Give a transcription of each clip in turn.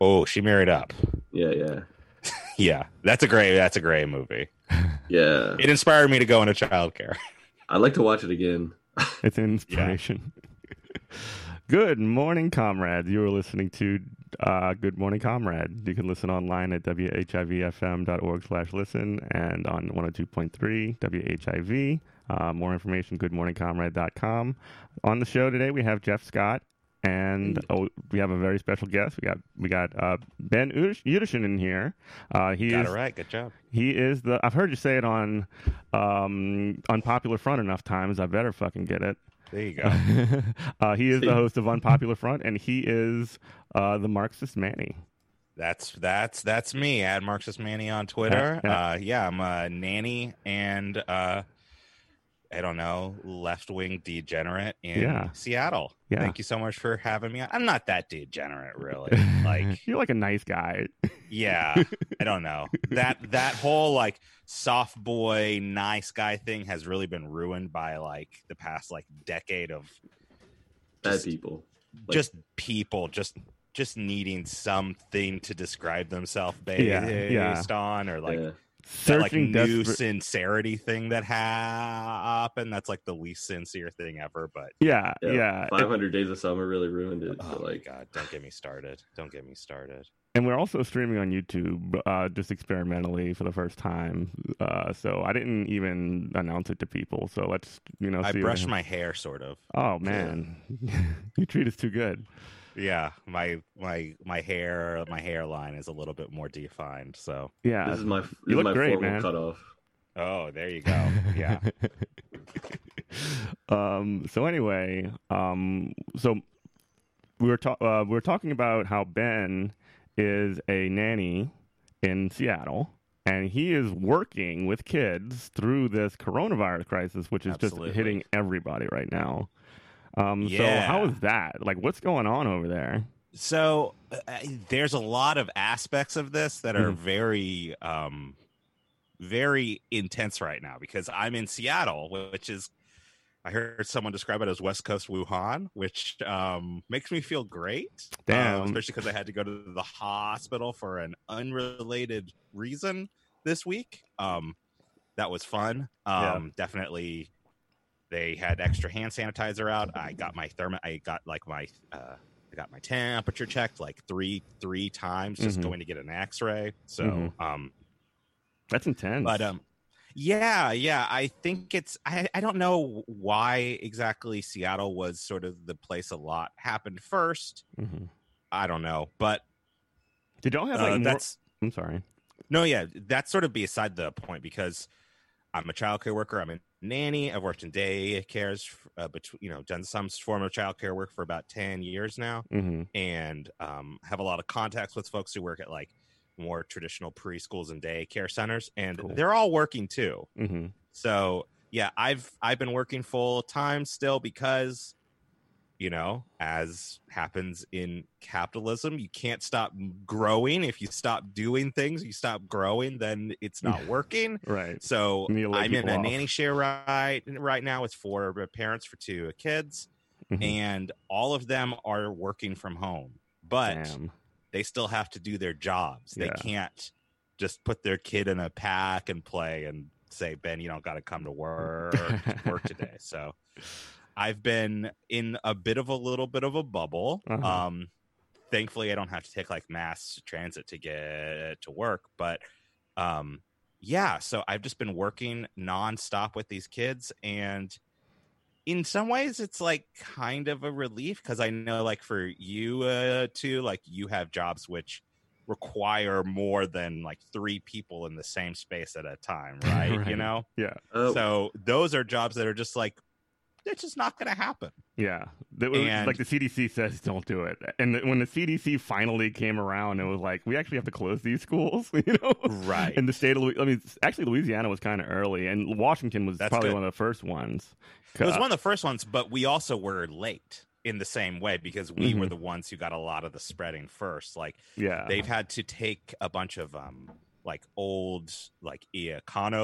Oh, She Married Up. Yeah, yeah, Yeah, that's a great movie. yeah. It inspired me to go into childcare. I'd like to watch it again. It's an Yeah. inspiration. Good morning, comrades. You are listening to Good Morning, Comrade. You can listen online at whivfm.org/listen and on 102.3 WHIV. More information, goodmorningcomrade.com. On the show today, we have Jeff Scott, and we have a very special guest. We got Ben Uderson in here. Got it right. Good job. He is the. I've heard you say it on Unpopular Front enough times. I better fucking get it. There you go. He is the host of Unpopular Front, and he is the Marxist Manny. That's me. At Marxist Manny on Twitter. Yeah. I'm a nanny and I don't know, left-wing degenerate in Seattle. Yeah. Thank you so much for having me on. I'm not that degenerate, really. Like, you're like a nice guy. Yeah, I don't know. That whole like soft boy nice guy thing has really been ruined by like the past like decade of Bad people. Just people just needing something to describe themselves based on, or like that like new sincerity thing that happened. That's like the least sincere thing ever. But yeah. 500 Days of Summer really ruined it. Oh my god! Don't get me started. And we're also streaming on YouTube, just experimentally for the first time. So I didn't even announce it to people. So let's, I brushed my hair, sort of. Oh man, you treat us too good. Yeah, my hairline is a little bit more defined. So yeah, this is my great, formal man. cutoff. Oh, there you go. Yeah. So anyway, so we were talking about how Ben is a nanny in Seattle, and he is working with kids through this coronavirus crisis, which is just hitting everybody right now. So how is that? Like, what's going on over there? So there's a lot of aspects of this that are very, very intense right now, because I'm in Seattle, which is, I heard someone describe it as West Coast Wuhan, which makes me feel great. Damn. Especially because I had to go to the hospital for an unrelated reason this week. That was fun. Definitely. They had extra hand sanitizer out. I got my I got my temperature checked like three times just going to get an X-ray. So that's intense. But yeah, I think it's I don't know why exactly Seattle was sort of the place a lot happened first. I don't know, but did y'all have like that's I'm sorry. No, yeah, that's sort of beside the point, because I'm a childcare worker. I'm a nanny. I've worked in day cares, done some form of childcare work for about 10 years now, and have a lot of contacts with folks who work at like more traditional preschools and daycare centers, and they're all working too. So yeah, I've been working full time still because, as happens in capitalism, you can't stop growing. If you stop doing things, you stop growing, then it's not working. Right. So I'm in a nanny share right now. It's for parents for 2 kids, and all of them are working from home, but they still have to do their jobs. They can't just put their kid in a pack and play and say, Ben, you don't got to come to work today. So I've been in a little bit of a bubble. Thankfully, I don't have to take like mass transit to get to work. But so I've just been working nonstop with these kids. And in some ways, it's like kind of a relief, because I know like for you too, like you have jobs which require more than like 3 people in the same space at a time, right? right. Yeah. So those are jobs that are just like, it's just not going to happen. Yeah. Like the CDC says, don't do it. And when the CDC finally came around, it was like, we actually have to close these schools, Right. And the state of, actually Louisiana was kind of early, and Washington was probably one of the first ones. It was one of the first ones, but we also were late in the same way, because we were the ones who got a lot of the spreading first. Like, they've had to take a bunch of like old like Econo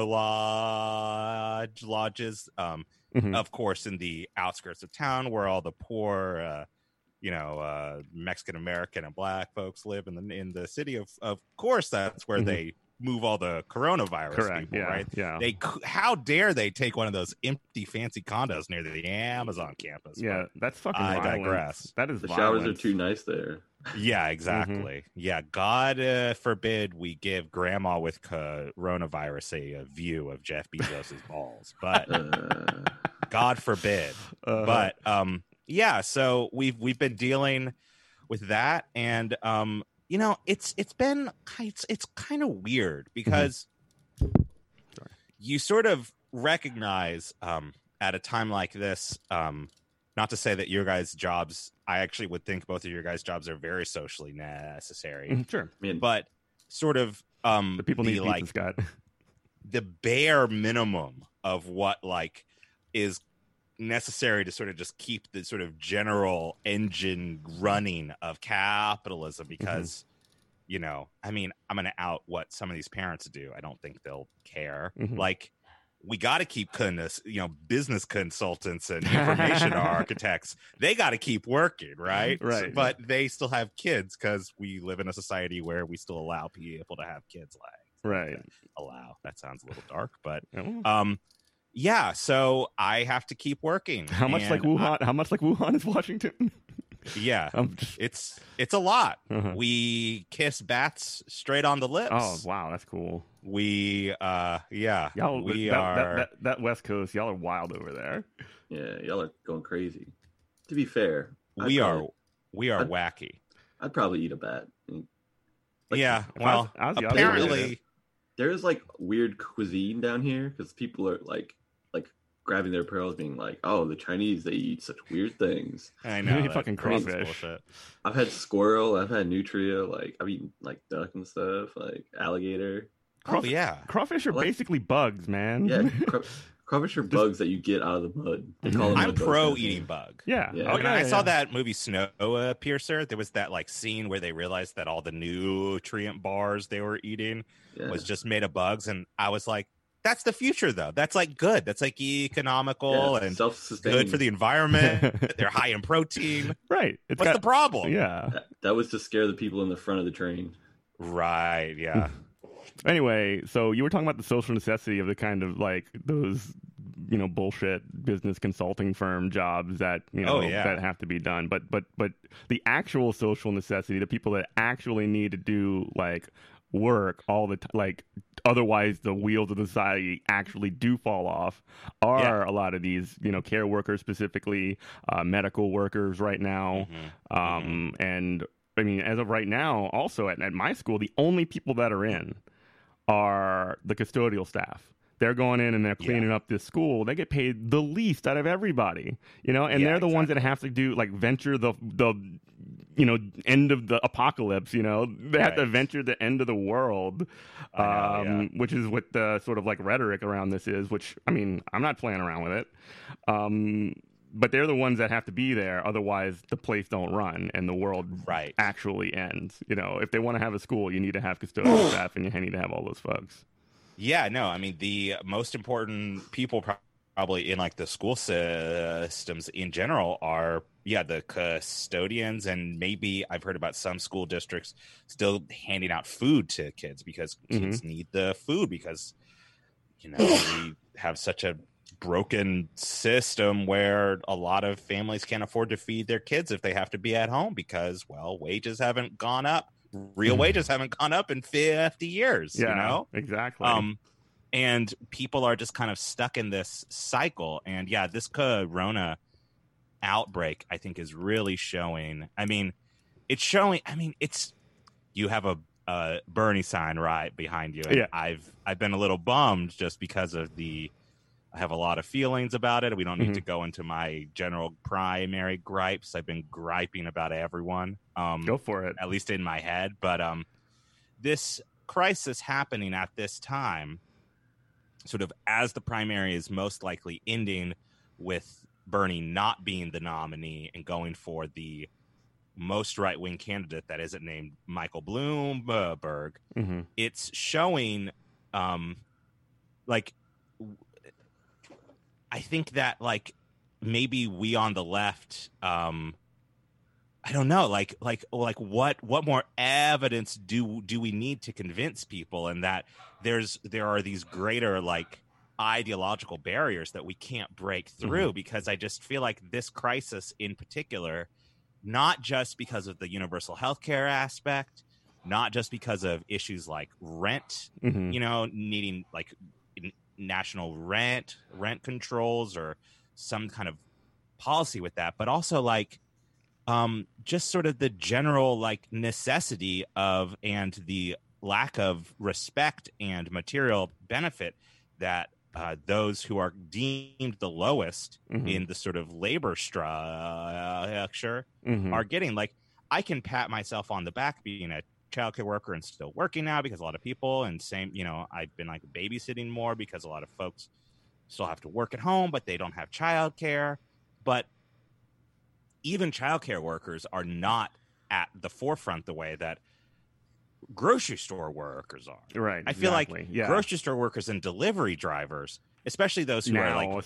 lodges, of course, in the outskirts of town where all the poor Mexican American and black folks live in the city. Of course, that's where they move all the coronavirus people, right? Yeah. How dare they take one of those empty fancy condos near the Amazon campus? Yeah, that's fucking I violence. digress. That is the violence. showers are too nice there. Yeah, exactly. Yeah, God forbid we give grandma with coronavirus a view of Jeff Bezos' balls, but God forbid. But yeah, so we've been dealing with that, and it's kind of weird because you sort of recognize at a time like this, not to say that your guys' jobs, I actually would think both of your guys' jobs are very socially necessary. Sure. But sort of the people need like pizza, Scott. the bare minimum of what like is necessary to sort of just keep the sort of general engine running of capitalism, because I mean, I'm going to out what some of these parents do. I don't think they'll care. Like, we got to keep business consultants and information architects. They got to keep working, right? Right. But they still have kids because we live in a society where we still allow people to have kids. Right. Allow. That sounds a little dark, but yeah. So I have to keep working. How much like Wuhan? How much like Wuhan is Washington? Yeah, it's a lot. We kiss bats straight on the lips. Oh wow, that's cool. We y'all, we are that West Coast. Y'all are wild over there. Yeah, y'all are going crazy. To be fair, we are wacky. I'd probably eat a bat. Yeah, well, apparently there's like weird cuisine down here because people are like grabbing their pearls, being like, "Oh, the Chinese, they eat such weird things." I know. They fucking crawfish. I've had squirrel. I've had nutria. Like, I've eaten like duck and stuff. Like alligator. Crawfish are basically bugs, man. Yeah, crawfish are bugs that you get out of the mud. They call them I'm pro eating bug. Yeah. I saw that movie Snowpiercer. There was that like scene where they realized that all the nutrient bars they were eating was just made of bugs, and I was like, that's the future, though. That's like good. That's like economical and good for the environment. They're high in protein. Right. What's the problem? Yeah. That was to scare the people in the front of the train. Right. Yeah. Anyway, so you were talking about the social necessity of the kind of like those, bullshit business consulting firm jobs that, that have to be done. But the actual social necessity, the people that actually need to do like work all the time, like otherwise the wheels of the society actually do fall off, are a lot of these care workers, specifically medical workers right now. And I mean, as of right now, also at my school, the only people that are in are the custodial staff. They're going in and they're cleaning up this school. They get paid the least out of everybody, and they're the ones that have to do like venture the end of the apocalypse. They have to venture the end of the world, which is what the sort of like rhetoric around this is. Which I mean, I'm not playing around with it. But they're the ones that have to be there. Otherwise, the place don't run and the world actually ends. If they want to have a school, you need to have custodial staff and you need to have all those folks. Yeah, no, I mean, the most important people probably in like the school systems in general are, the custodians, and maybe I've heard about some school districts still handing out food to kids because kids need the food because, we have such a broken system where a lot of families can't afford to feed their kids if they have to be at home because, wages haven't gone up. Real wages haven't gone up in 50 years, Exactly. And people are just kind of stuck in this cycle. And this corona outbreak, I think, is really showing. I mean, you have a Bernie sign right behind you. And I've been a little bummed just because of I have a lot of feelings about it. We don't need to go into my general primary gripes. I've been griping about everyone. Go for it. At least in my head. But this crisis happening at this time, sort of as the primary is most likely ending with Bernie not being the nominee and going for the most right-wing candidate that isn't named Michael Bloomberg, it's showing I think that like maybe we on the left I don't know, like what more evidence do we need to convince people, and that there are these greater like ideological barriers that we can't break through, because I just feel like this crisis in particular, not just because of the universal health care aspect, not just because of issues like rent, needing like national rent controls or some kind of policy with that, but also like just sort of the general like necessity of and the lack of respect and material benefit that those who are deemed the lowest in the sort of labor structure are getting. Like, I can pat myself on the back being a childcare worker and still working now, because a lot of people, and same, I've been like babysitting more because a lot of folks still have to work at home, but they don't have childcare. But even childcare workers are not at the forefront the way that grocery store workers are. Right. I feel like grocery store workers and delivery drivers, especially those who are like,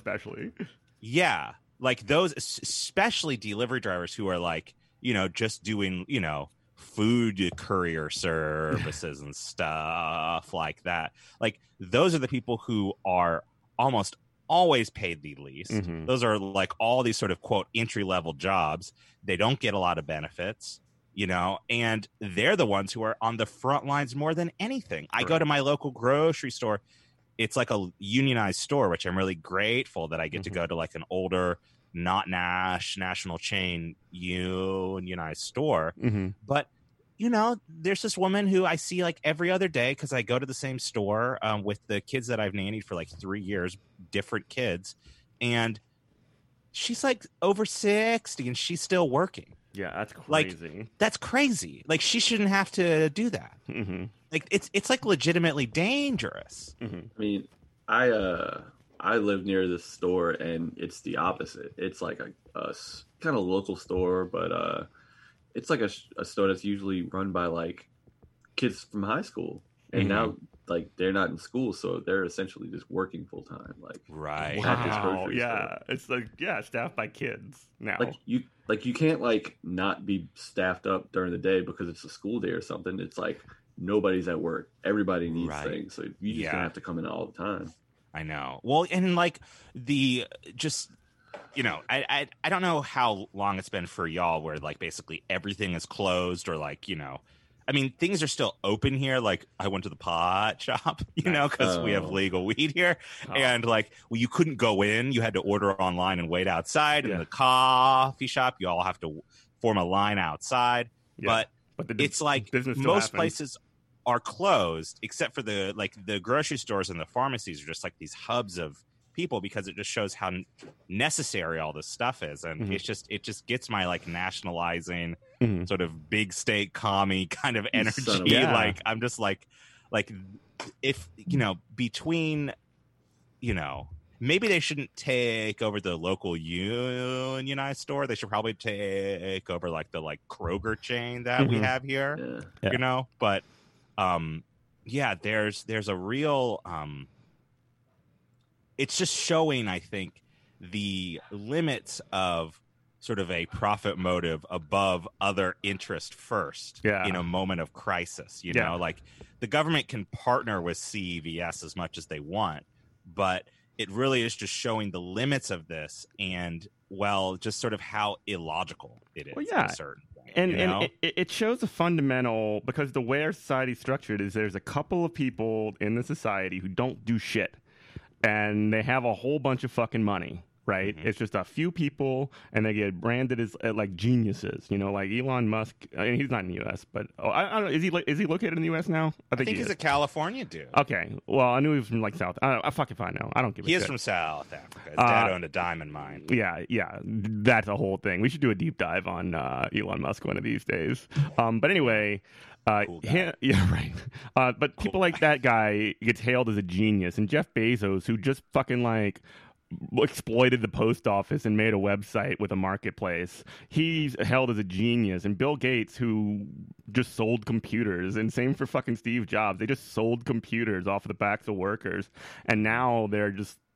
like those, especially delivery drivers who are like, just doing, food courier services and stuff like that. Like, those are the people who are almost always paid the least. Those are like all these sort of quote entry level jobs. They don't get a lot of benefits, and they're the ones who are on the front lines more than anything. I go to my local grocery store. It's like a unionized store, which I'm really grateful that I get to go to, like an older, not national chain unionized store. But there's this woman who I see like every other day, because I go to the same store with the kids that I've nannied for like 3 years, different kids, and she's like over 60 and she's still working. Yeah, that's crazy. Like, that's crazy. Like, she shouldn't have to do that. Like, it's like legitimately dangerous. I mean, I live near this store, and it's the opposite. It's like a kind of local store, but it's like a store that's usually run by like kids from high school, and now like they're not in school, so they're essentially just working full time. Like, right? Wow, yeah, it's like staffed by kids now. Like you can't like not be staffed up during the day because it's a school day or something. It's like nobody's at work. Everybody needs things, so you just gonna have to come in all the time. I know. Well, and like I don't know how long it's been for y'all where like basically everything is closed, or like, I mean, things are still open here. Like, I went to the pot shop, because we have legal weed here. And like, you couldn't go in. You had to order online and wait outside. In the coffee shop, you all have to form a line outside. But it's like most places are closed, except for the grocery stores and the pharmacies are just like these hubs of people, because it just shows how necessary all this stuff is. And it just gets my like nationalizing sort of big state commie kind of energy. Like, I'm just like if between maybe they shouldn't take over the local unionized store. They should probably take over like the Kroger chain that we have here. But there's a real it's just showing, I think, the limits of sort of a profit motive above other interest first in a moment of crisis. Like, the government can partner with CVS as much as they want, but it really is just showing the limits of this, and just sort of how illogical it is at a certain point. And it shows a fundamental, because the way our society is structured is there's a couple of people in the society who don't do shit, and they have a whole bunch of fucking money, right? It's just a few people, and they get branded as like geniuses, like Elon Musk. I mean, he's not in the U.S., but I don't know. Is he located in the U.S. now? I think he's a California dude. Okay, well, I knew he was from like South. I fucking fine now. I don't give a shit. He is from South Africa. His dad owned a diamond mine. Yeah, that's a whole thing. We should do a deep dive on Elon Musk one of these days. But anyway. Cool guy. Right. But people like that guy gets hailed as a genius, and Jeff Bezos, who just fucking like exploited the post office and made a website with a marketplace, he's held as a genius. And Bill Gates, who just sold computers, and same for fucking Steve Jobs, they just sold computers off of the backs of workers, and now they're just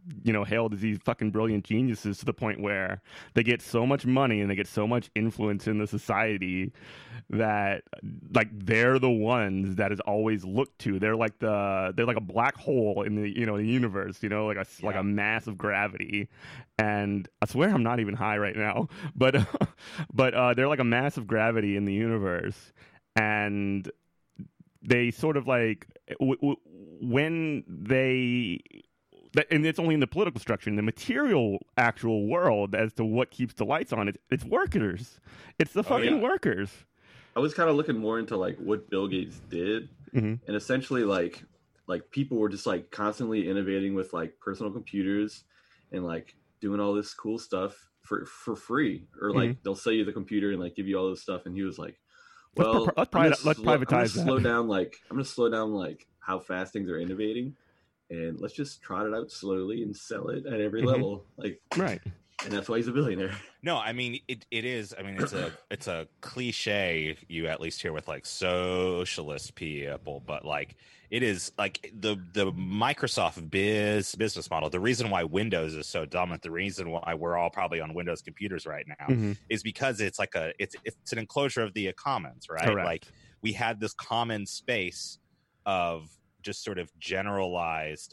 hailed as these fucking brilliant geniuses to the point where they get so much money and they get so much influence in the society that like they're the ones that is always looked to. They're like a black hole in the the universe, like a mass of gravity. And I swear I'm not even high right now, but they're like a mass of gravity in the universe, and they sort of like when they. And it's only in the political structure. In the material, actual world, as to what keeps the lights on, it's workers. It's the fucking workers. I was kind of looking more into like what Bill Gates did, and essentially like people were just like constantly innovating with like personal computers and like doing all this cool stuff for free, or like they'll sell you the computer and like give you all this stuff. And he was like, "Well, let's privatize that. I'm gonna slow down like how fast things are innovating." And let's just trot it out slowly and sell it at every level, like right. And that's why he's a billionaire. No, I mean it is. I mean it's a cliche you at least hear with like socialist people, but like it is like the Microsoft business model. The reason why Windows is so dominant, the reason why we're all probably on Windows computers right now, is because it's like it's an enclosure of the commons, right? Correct. Like we had this common space of just sort of generalized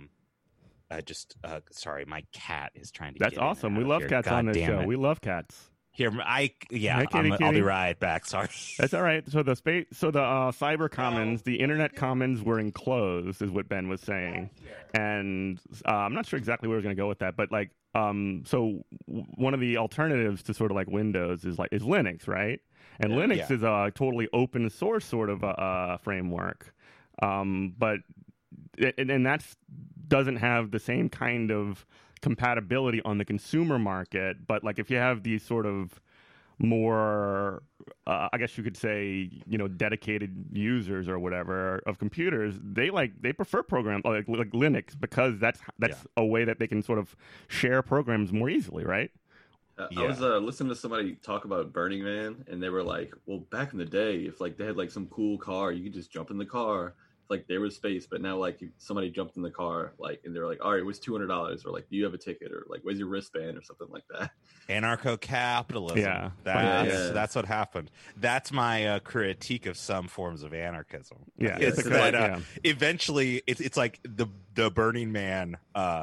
sorry, my cat is trying to That's awesome. We love cats on this show. We love cats. Here, Hey, kitty. I'll be right back. Sorry. That's all right. So the cyber commons, the internet commons were enclosed, is what Ben was saying, and I'm not sure exactly where we're going to go with that, but like, so one of the alternatives to sort of like Windows is Linux, right? And Linux is a totally open source sort of framework. But that's doesn't have the same kind of compatibility on the consumer market. But like if you have these sort of more, I guess you could say, dedicated users or whatever of computers, they prefer programs like Linux because that's a way that they can sort of share programs more easily, right? I was listening to somebody talk about Burning Man, and they were like, well, back in the day, if like they had like some cool car, you could just jump in the car. Like there was space, but now like somebody jumped in the car, like, and they were like, all right, it was $200, or like, do you have a ticket, or like, where's your wristband, or something like that. Anarcho-capitalism. Yeah. That's what happened. That's my critique of some forms of anarchism. Yeah. It's that eventually it's like the Burning Man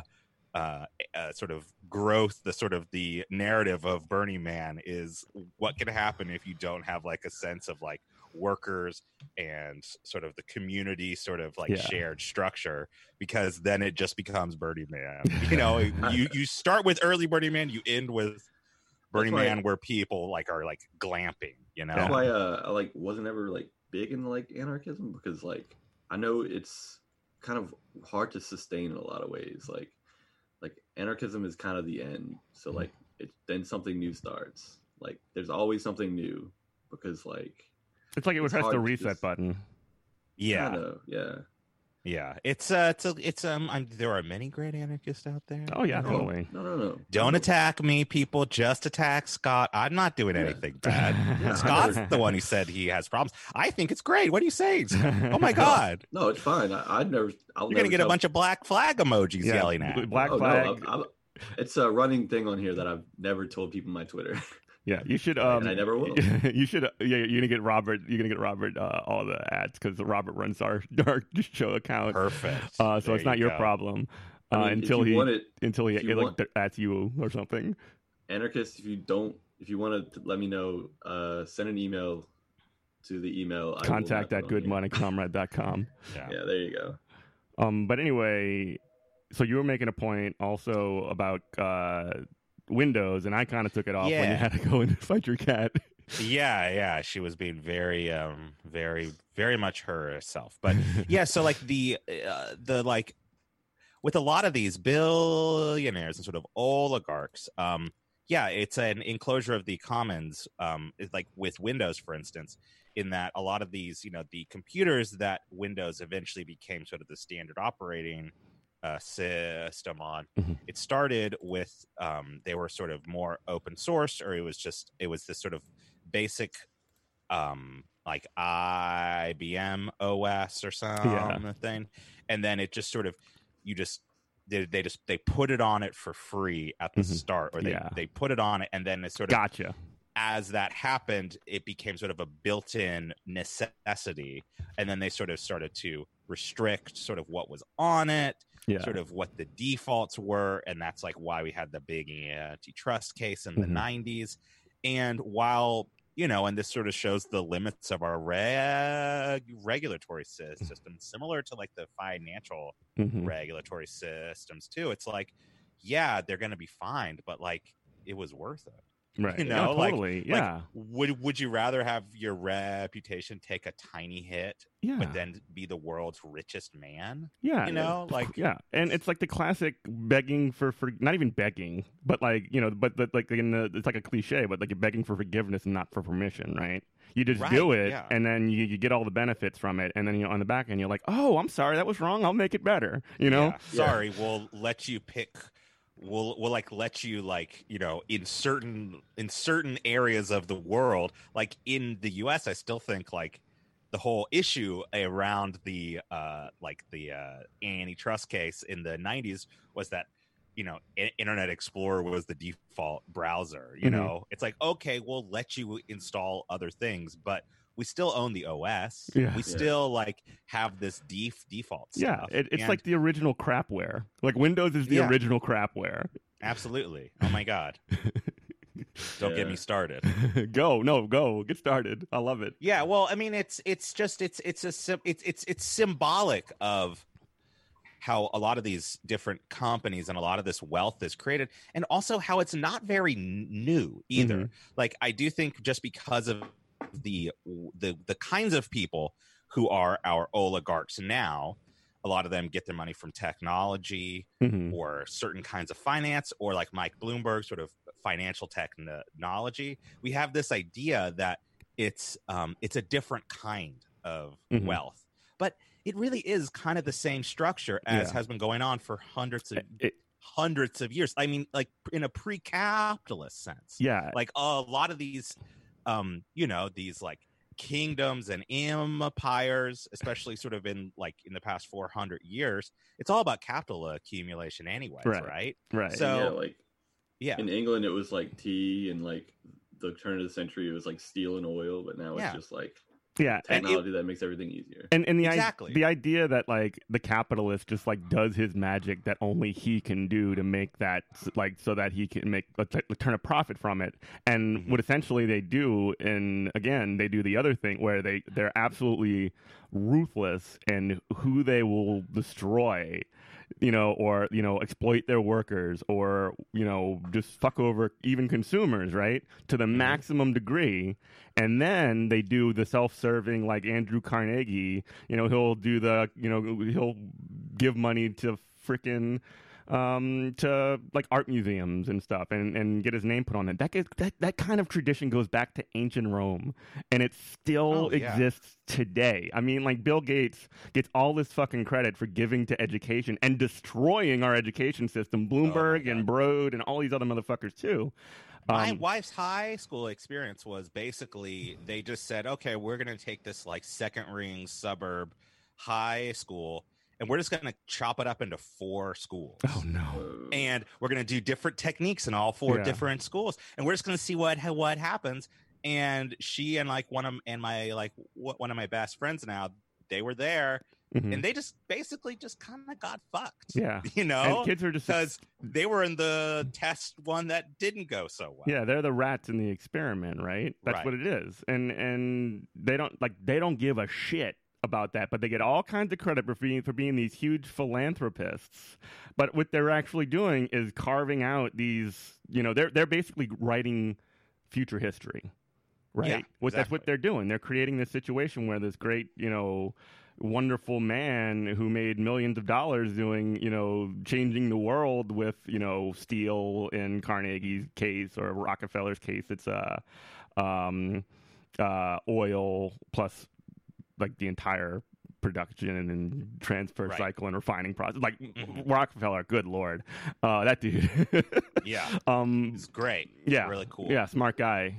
sort of growth, the narrative of Burning Man is what can happen if you don't have like a sense of like workers and sort of the community sort of like shared structure, because then it just becomes Burning Man. You start with early Burning Man, you end with Burning Man where people like are like glamping, That's why I like wasn't ever like big in like anarchism, because like I know it's kind of hard to sustain in a lot of ways. Like anarchism is kind of the end, so like then something new starts. Like there's always something new, because like it's like it would press the reset button. Yeah. Kind of, yeah. Yeah. It's there are many great anarchists out there. Oh yeah, totally. No. Don't attack me, people. Just attack Scott. I'm not doing anything bad. Scott's the one who said he has problems. I think it's great. What are you saying? Oh my God. No, it's fine. You're gonna get a bunch of black flag emojis yelling at. Black flag. No, it's a running thing on here that I've never told people my Twitter. Yeah, you should. And I never will. You should. Yeah, you're gonna get Robert. You're gonna get Robert all the ads because Robert runs our show account. Perfect. So it's not your problem until he adds you or something. Anarchist, if you want to let me know, send an email to the email contact@goodmoneycomrade.com. Yeah, there you go. But anyway, so you were making a point also about Windows, and I kind of took it off when you had to go and fight your cat. Yeah, she was being very, very, very much herself. But yeah, so like the like with a lot of these billionaires and sort of oligarchs, it's an enclosure of the commons. It's like with Windows, for instance, in that a lot of these, the computers that Windows eventually became sort of the standard operating system on, it started with they were sort of more open source, or it was this sort of basic like IBM OS or something, and then it just sort of you just they put it on it for free at the start, or they put it on it, and then it sort of as that happened, it became sort of a built-in necessity, and then they sort of started to restrict sort of what was on it, sort of what the defaults were, and that's like why we had the big antitrust case in the 90s. And while, you know, and this sort of shows the limits of our regulatory system, similar to like the financial regulatory systems too. It's like, yeah, they're going to be fined, but like it was worth it. Right. You know, totally. Like, would you rather have your reputation take a tiny hit, but then be the world's richest man? Yeah. You know, like, yeah. And it's like the classic begging for not even begging, but like, you know, but like it's like a cliche, but like you're begging for forgiveness and not for permission, right? You just do it, and then you get all the benefits from it, and then on the back end you're like, oh, I'm sorry, that was wrong. I'll make it better. You know, sorry, we'll let you pick. We'll like let you, like, you know, in certain areas of the world, like in the US, I still think like the whole issue around the antitrust case in the 90s was that, you know, Internet Explorer was the default browser. You know, it's like, okay, we'll let you install other things, but we still own the OS. We still like have this default stuff. Yeah, it's like the original crapware. Like Windows is the original crapware. Absolutely. Oh my God. Don't get me started. Go get started. I love it. Yeah, well, I mean, it's symbolic of how a lot of these different companies and a lot of this wealth is created, and also how it's not very new either. Like, I do think just because of the kinds of people who are our oligarchs now, a lot of them get their money from technology or certain kinds of finance, or like Mike Bloomberg, sort of financial technology. We have this idea that it's a different kind of wealth, but it really is kind of the same structure as has been going on for hundreds of years. I mean, like in a pre-capitalist sense. Yeah. Like a lot of these you know, these like kingdoms and empires, especially sort of in the past 400 years, it's all about capital accumulation anyways, right? So in England it was like tea, and like the turn of the century it was like steel and oil, but now it's just like technology that makes everything easier. And the idea that like the capitalist just like does his magic that only he can do to make that, like, so that he can make turn a profit from it. And what essentially they do, and again they do the other thing where they're absolutely ruthless in who they will destroy, you know, or, you know, exploit their workers, or, you know, just fuck over even consumers, right, to the maximum degree. And then they do the self-serving, like Andrew Carnegie, you know, he'll give money to frickin' to like art museums and stuff, and get his name put on it. That kind of tradition goes back to ancient Rome, and it still exists today. I mean, like Bill Gates gets all this fucking credit for giving to education and destroying our education system. Bloomberg and Broad and all these other motherfuckers too. My wife's high school experience was basically they just said, okay, we're going to take this like second ring suburb high school, and we're just going to chop it up into 4 schools. Oh, no. And we're going to do different techniques in all 4 different schools, and we're just going to see what happens. And she and like one of my best friends now, they were there. And they just basically just kind of got fucked. Yeah. You know? And kids are just... Because they were in the test one that didn't go so well. Yeah, they're the rats in the experiment, right? That's what it is. And they don't give a shit about that, but they get all kinds of credit for being these huge philanthropists. But what they're actually doing is carving out these, you know, they're basically writing future history. Right? Yeah, exactly. That's what they're doing. They're creating this situation where this great, you know, wonderful man who made millions of dollars doing, you know, changing the world with, you know, steel in Carnegie's case, or Rockefeller's case, it's oil plus like the entire production and transfer cycle and refining process. Like Rockefeller, good lord, that dude. He's great. He's really cool. Yeah, smart guy.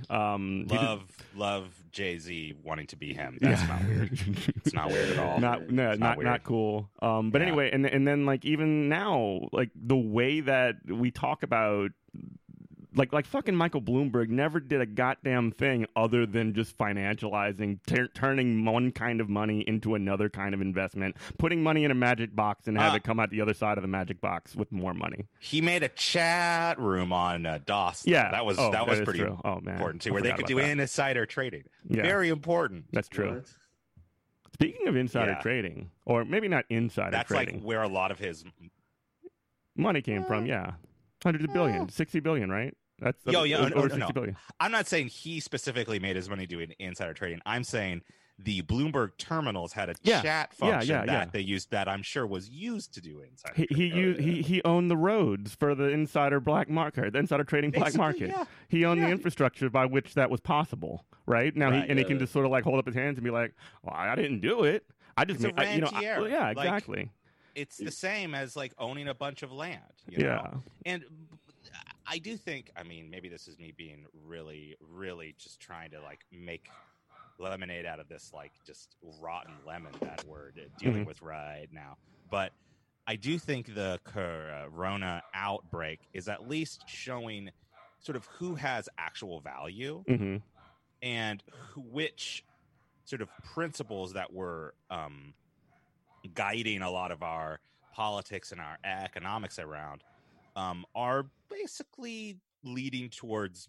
Love Jay-Z wanting to be him. That's not weird. It's not weird at all. Not cool. But anyway, and then like even now, like the way that we talk about. Like fucking Michael Bloomberg never did a goddamn thing other than just financializing, turning one kind of money into another kind of investment, putting money in a magic box and have it come out the other side of the magic box with more money. He made a chat room on DOS. Yeah, that was pretty important too, where they could do insider trading. Yeah. Very important. That's true. What? Speaking of insider trading, or maybe not insider trading, that's like where a lot of his money came from. Yeah, hundreds of billions, 60 billion, right? That's over 60 billion. I'm not saying he specifically made his money doing insider trading. I'm saying the Bloomberg terminals had a chat function that they used that I'm sure was used to do insider trading. He owned the roads for the insider black market, the insider trading black market. Yeah. He owned the infrastructure by which that was possible, right? Now he can just sort of like hold up his hands and be like, "Well, I didn't do it. I just rentier. Yeah, exactly. Like, it's the same as like owning a bunch of land, you know? And I do think, I mean, maybe this is me being really, really just trying to like make lemonade out of this, like just rotten lemon that we're dealing with right now. But I do think the Corona outbreak is at least showing sort of who has actual value and which sort of principles that were guiding a lot of our politics and our economics around are basically leading towards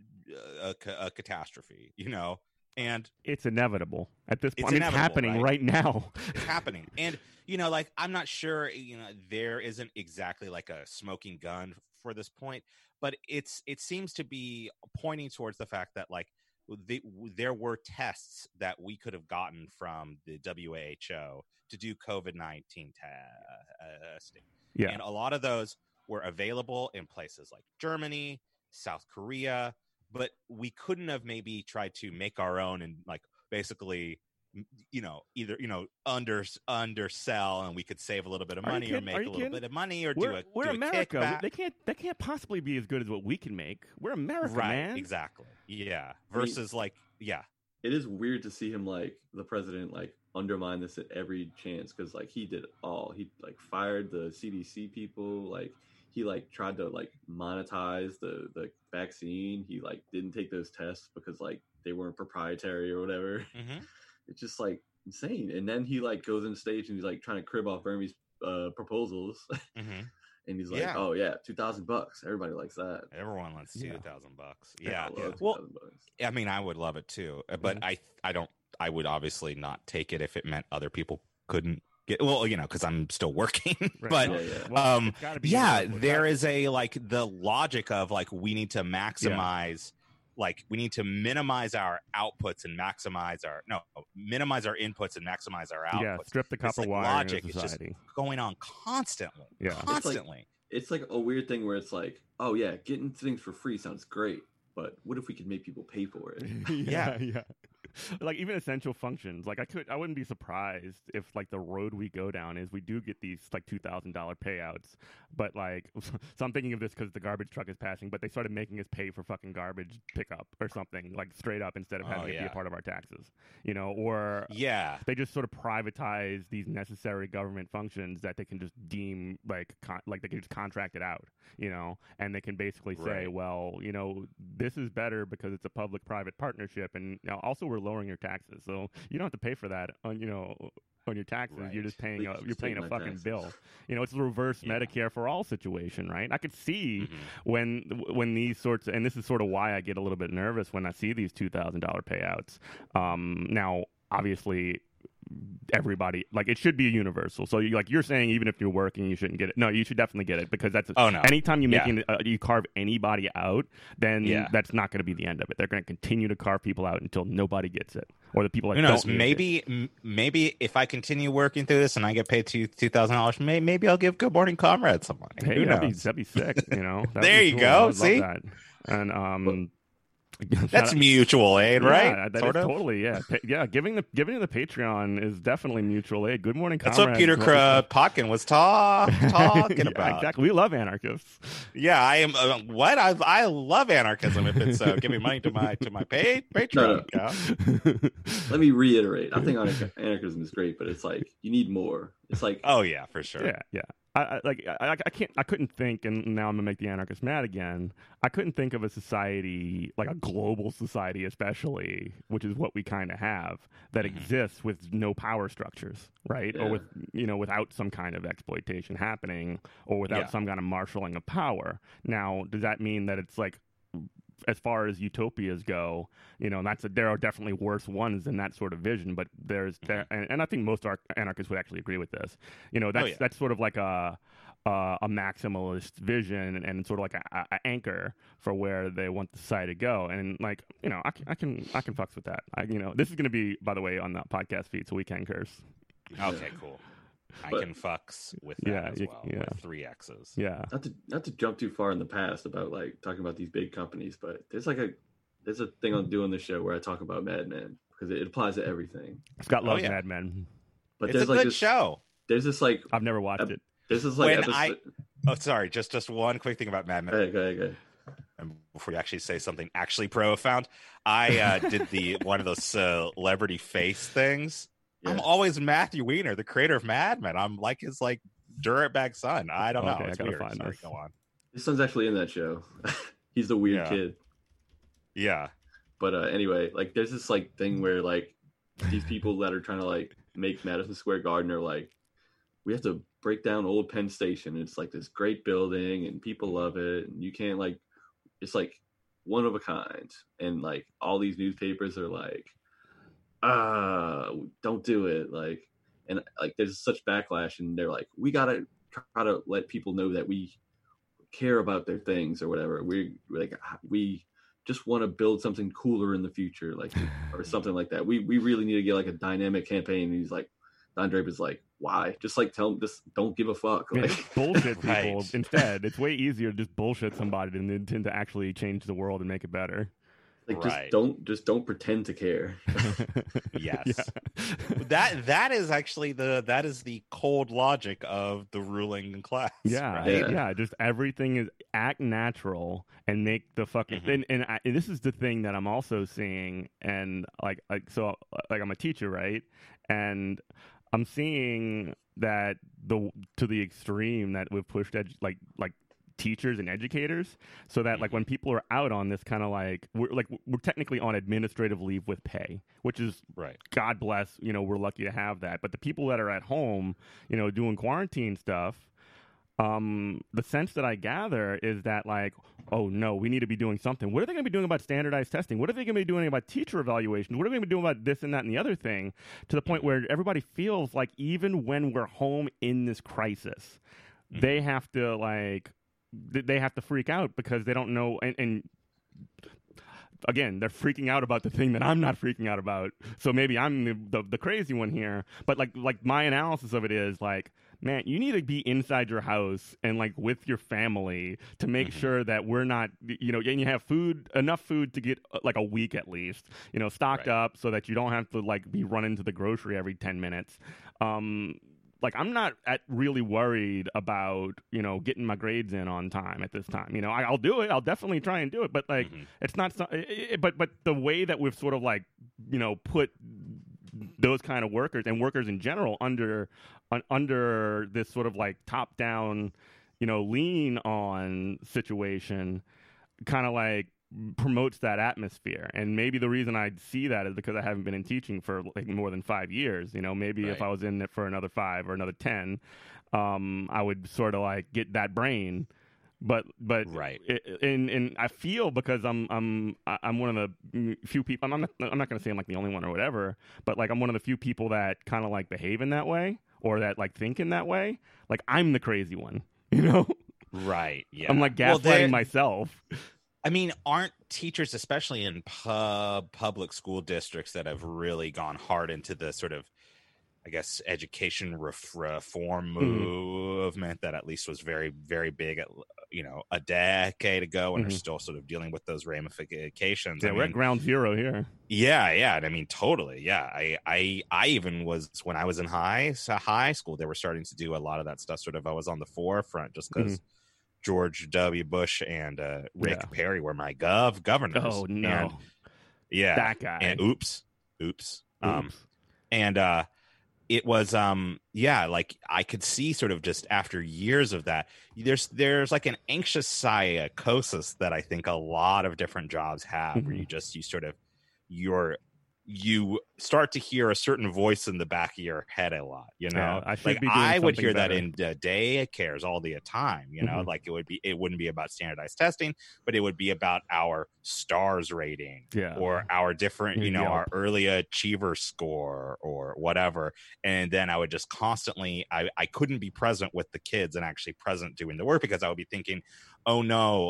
a catastrophe, you know, and it's inevitable at this point. It's happening right now. It's happening. And, you know, like, I'm not sure, you know, there isn't exactly like a smoking gun for this point, but it seems to be pointing towards the fact that like there were tests that we could have gotten from the WHO to do COVID-19 testing. Yeah. And a lot of those were available in places like Germany, South Korea, but we couldn't have maybe tried to make our own and like basically, you know, either, you know, undersell and we could save a little bit of money or make a little bit of money or do a America. Kickback. They can't possibly be as good as what we can make. We're America, man. Exactly. Yeah. Versus it is weird to see him like the president like undermine this at every chance because like he did all. He like fired the CDC people, like he like tried to like monetize the vaccine. He like didn't take those tests because like they weren't proprietary or whatever. It's just like insane. And then he like goes on stage and he's like trying to crib off Bernie's proposals. And he's like, "Oh yeah, $2,000. Everybody likes that. Everyone wants $2,000. Yeah. Well, I mean, I would love it too, but I would obviously not take it if it meant other people couldn't get. Well, you know, because I'm still working. But Well, there is a like the logic of like we need to maximize. Like we need to minimize our outputs and minimize our inputs and maximize our outputs. Yeah, strip the copper wire. Logic is just going on constantly. Yeah, constantly. It's like a weird thing where it's like, oh yeah, getting things for free sounds great, but what if we could make people pay for it? Yeah. Like even essential functions. Like I wouldn't be surprised if like the road we go down is we do get these like $2,000 payouts. But like, so I'm thinking of this because the garbage truck is passing. But they started making us pay for fucking garbage pickup or something like straight up instead of having it be a part of our taxes. You know, or they just sort of privatize these necessary government functions that they can just deem like they can just contract it out. You know, and they can basically say, well, you know, this is better because it's a public-private partnership, and you know, also we're lowering your taxes, so you don't have to pay for that on your taxes. You're just paying you're paying a fucking bill. You know, it's a reverse Medicare for all situation, right? I could see when these sorts, and this is sort of why I get a little bit nervous when I see these $2,000 payouts. Now, obviously, everybody, like, it should be universal. So you're saying even if you're working you shouldn't get it. No, you should definitely get it, because that's anytime you you carve anybody out, then that's not going to be the end of it. They're going to continue to carve people out until nobody gets it, or the people that don't maybe if I continue working through this and I get paid $2,000, maybe I'll give Good Morning Comrade some money. Hey, that'd be sick, you know. There you go. See that. And That's mutual aid, right? Yeah, that is totally, yeah. Giving the Patreon is definitely mutual aid. Good morning, That's comrades. what Peter Potkin was talking about. Exactly. We love anarchists. Yeah, I am. What I love anarchism if it's giving money to my Patreon account. Let me reiterate. I think anarchism is great, but it's like you need more. It's like, oh yeah, for sure. Yeah. I couldn't think, and now I'm gonna make the anarchists mad again. I couldn't think of a society, like a global society especially, which is what we kind of have, that exists with no power structures, right? Yeah. Or with, without some kind of exploitation happening, or without some kind of marshaling of power. Now, does that mean that it's like, as far as utopias go, there are definitely worse ones than that sort of vision, but and I think most anarchists would actually agree with this. That's sort of like a maximalist vision and sort of like a anchor for where they want the society to go. And like, I can fucks with that. This is going to be, by the way, on the podcast feed, so we can curse. Okay, cool. I can fucks with that as well. With 3 X's. Yeah. Not to jump too far in the past about like talking about these big companies, but there's a thing I'm doing this show where I talk about Mad Men because it applies to everything. Scott loves Mad Men. But it's there's a like good show. There's this like I've never watched it. This is like sorry, just one quick thing about Mad Men. Go ahead. And before you actually say something actually profound, I did one of those celebrity face things. Yeah. I'm always Matthew Weiner, the creator of Mad Men. I'm like his dirtbag son. I don't know. It's weird. Sorry, go on. His son's actually in that show. He's the weird kid. Yeah. But anyway, like there's this like thing where like these people that are trying to like make Madison Square Garden are like, we have to break down old Penn Station. It's like this great building and people love it. And you can't it's like one of a kind. And like all these newspapers are like, don't do it. And there's such backlash and they're like, we got to try to let people know that we care about their things or whatever. We just want to build something cooler in the future, or something like that. We really need to get a dynamic campaign. And he's like, Don Draper's like, why? Just tell them, just don't give a fuck. Bullshit people instead. It's way easier to just bullshit somebody than to actually change the world and make it better. Just don't pretend to care. Yes. Yeah. That is actually the cold logic of the ruling class. Yeah. Right? Yeah. Just everything is act natural and make the fucking and this is the thing that I'm also seeing, and I'm a teacher, right? And I'm seeing that to the extreme that we've pushed teachers and educators, so that when people are out on this kind of we're technically on administrative leave with pay, which is right. God bless, we're lucky to have that. But the people that are at home, doing quarantine stuff, the sense that I gather is that oh no, we need to be doing something. What are they going to be doing about standardized testing? What are they going to be doing about teacher evaluations? What are they going to be doing about this and that and the other thing? To the point where everybody feels like even when we're home in this crisis, they have to they have to freak out because they don't know. And again, they're freaking out about the thing that I'm not freaking out about. So maybe I'm the crazy one here. But my analysis of it is man, you need to be inside your house and with your family to make sure that we're not, and you have enough food to get a week at least, stocked up so that you don't have to be running to the grocery every 10 minutes. I'm not really worried about, getting my grades in on time at this time. I'll do it. I'll definitely try and do it. But it's not, but the way that we've sort of put those kind of workers and workers in general under this sort of top down, lean on situation kind of promotes that atmosphere. And maybe the reason I see that is because I haven't been in teaching for more than 5 years. Maybe if I was in it for another 5 or another 10, I would sort of get that brain. But right. And I feel because I'm one of the few people. I'm not going to say I'm the only one or whatever, but I'm one of the few people that kind of behave in that way or that think in that way. I'm the crazy one, Right. Yeah. I'm gaslighting myself. I mean, aren't teachers, especially in public school districts that have really gone hard into the sort of I guess, education reform movement that at least was very, very big at, a decade ago, and are still sort of dealing with those ramifications. Yeah, we're at ground zero here. Yeah. And I mean, totally. Yeah. I even was, when I was in high school, they were starting to do a lot of that stuff. Sort of, I was on the forefront just because George W. Bush and Rick Perry were my governors. Oh, no. And, yeah. That guy. And oops. And it was like I could see sort of just after years of that, there's like an anxious psychosis that I think a lot of different jobs have, where you start to hear a certain voice in the back of your head a lot, I would hear that in daycares all the time, like it wouldn't be about standardized testing, but it would be about our stars rating or our different, our early achiever score or whatever. And then I would just constantly, I couldn't be present with the kids and actually present doing the work, because I would be thinking, oh no,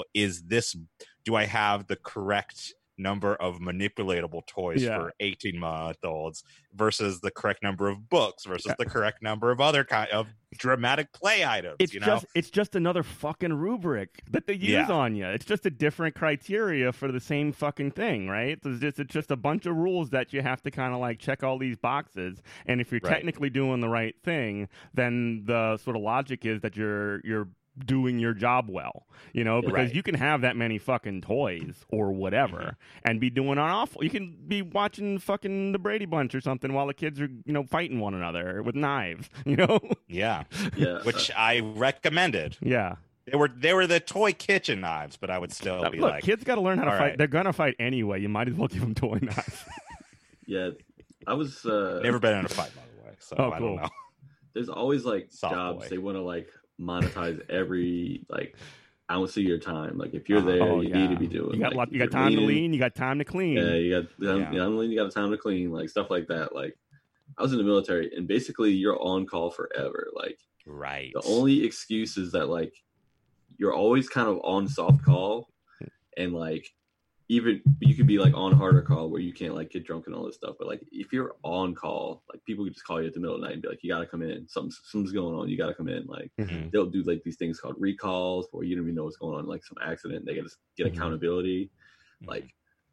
do I have the correct number of manipulatable toys for 18-month-olds versus the correct number of books versus the correct number of other kind of dramatic play items. It's just another fucking rubric that they use on you. It's just a different criteria for the same fucking thing, right? It's just a bunch of rules that you have to kind of like check all these boxes. And if you're technically doing the right thing, then the sort of logic is that you're doing your job well, because you can have that many fucking toys or whatever and be doing you can be watching fucking the Brady Bunch or something while the kids are, fighting one another with knives, Yeah. Which I recommended. Yeah. They were the toy kitchen knives, but I would still be like, kids got to learn how to fight. Right. They're going to fight anyway. You might as well give them toy knives. Yeah. I was never been in a fight, by the way. So I don't know. There's always like jobs they want to like monetize every ounce of your time. Like if you're there, you need to be doing. You got time to lean. You got time to clean. Yeah, you got time to lean. You got time to clean. Like stuff like that. Like I was in the military, and basically you're on call forever. Like the only excuse is that like you're always kind of on soft call, and like even you could be like on harder call where you can't like get drunk and all this stuff. But like if you're on call, like people could just call you at the middle of the night and be like, you got to come in. Something's going on. You got to come in. Like they'll do like these things called recalls where you don't even know what's going on, like some accident. They get accountability. Like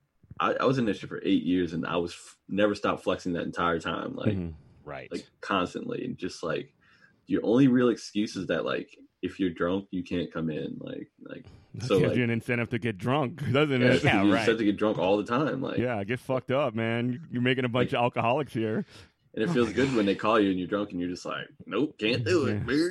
I was in this shit for 8 years, and I was never stopped flexing that entire time. Like like constantly, and just like your only real excuse is that like if you're drunk, you can't come in. Like that gives you an incentive to get drunk, doesn't it? Yeah, right. You to get drunk all the time. Like get fucked up, man. You're making a bunch of alcoholics here. And it feels good when they call you and you're drunk and you're just like, nope, can't do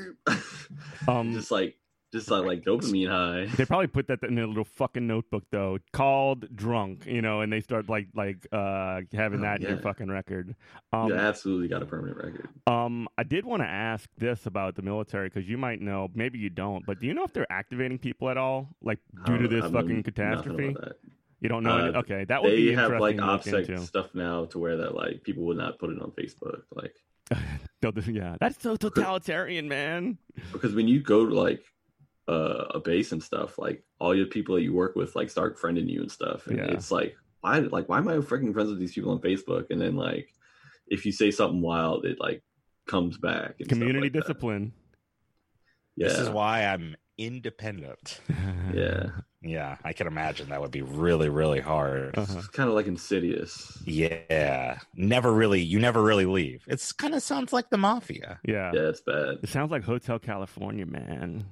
it. Just like dopamine high. They probably put that in a little fucking notebook though, called drunk, and they start like having that in your fucking record. You absolutely got a permanent record. I did want to ask this about the military, because you might know, maybe you don't, but do you know if they're activating people at all, like due to this fucking catastrophe? You don't know? Okay, that would be interesting. They have like OPSEC stuff now to where that like people would not put it on Facebook, like. Yeah, that's so totalitarian, man. Because when you go to like a base and stuff, like all your people that you work with like start friending you and stuff, and it's like why am I freaking friends with these people on Facebook? And then like if you say something wild, it like comes back. And community discipline. Yeah, this is why I'm independent. Yeah, I can imagine that would be really, really hard. It's kind of like Insidious. Yeah, you never really leave. It's kind of sounds like the mafia. Yeah, it's bad. It sounds like Hotel California, man.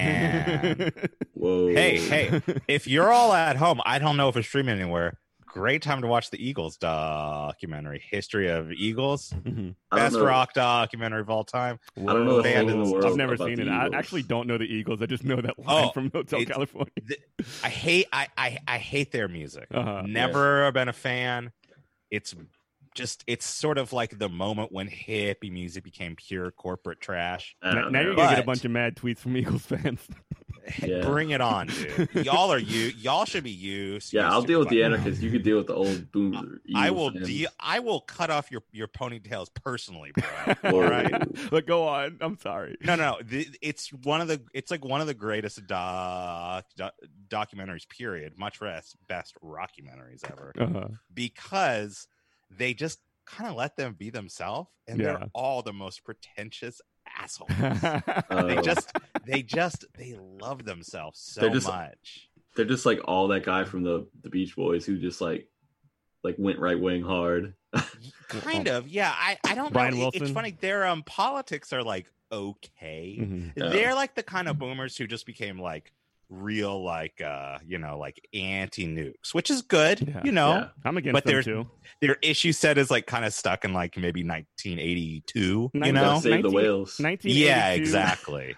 Whoa. Hey, if you're all at home, I don't know if it's streaming anywhere. Great time to watch the Eagles documentary, History of Eagles. Best rock documentary of all time. I don't know I've never seen it. I actually don't know the Eagles. I just know that line from Hotel California. I hate their music. Never been a fan. It's sort of like the moment when hippie music became pure corporate trash. Now you're gonna get a bunch of mad tweets from Eagles fans. Bring it on, dude. Y'all should be used. Yeah, I'll deal with the anarchists. You can deal with the old boomers. I will cut off your ponytails personally, bro. All right, but go on. I'm sorry. No. It's one of the greatest documentaries. Period. Much best rockumentaries ever. Because they just kind of let them be themselves, and Yeah. they're all the most pretentious assholes. Uh, They love themselves so much. They're just like all that guy from the Beach Boys who just like went right wing hard. Kind of, yeah. I don't Brian know. Wilson? It's funny. Their politics are like okay. Mhm. They're like the kind of boomers who just became like real like like anti-nukes, which is good. Yeah. Yeah. I'm against But them too. their issue set is like kind of stuck in like maybe 1982. You Gotta know? Save the whales. 1982, Yeah, exactly.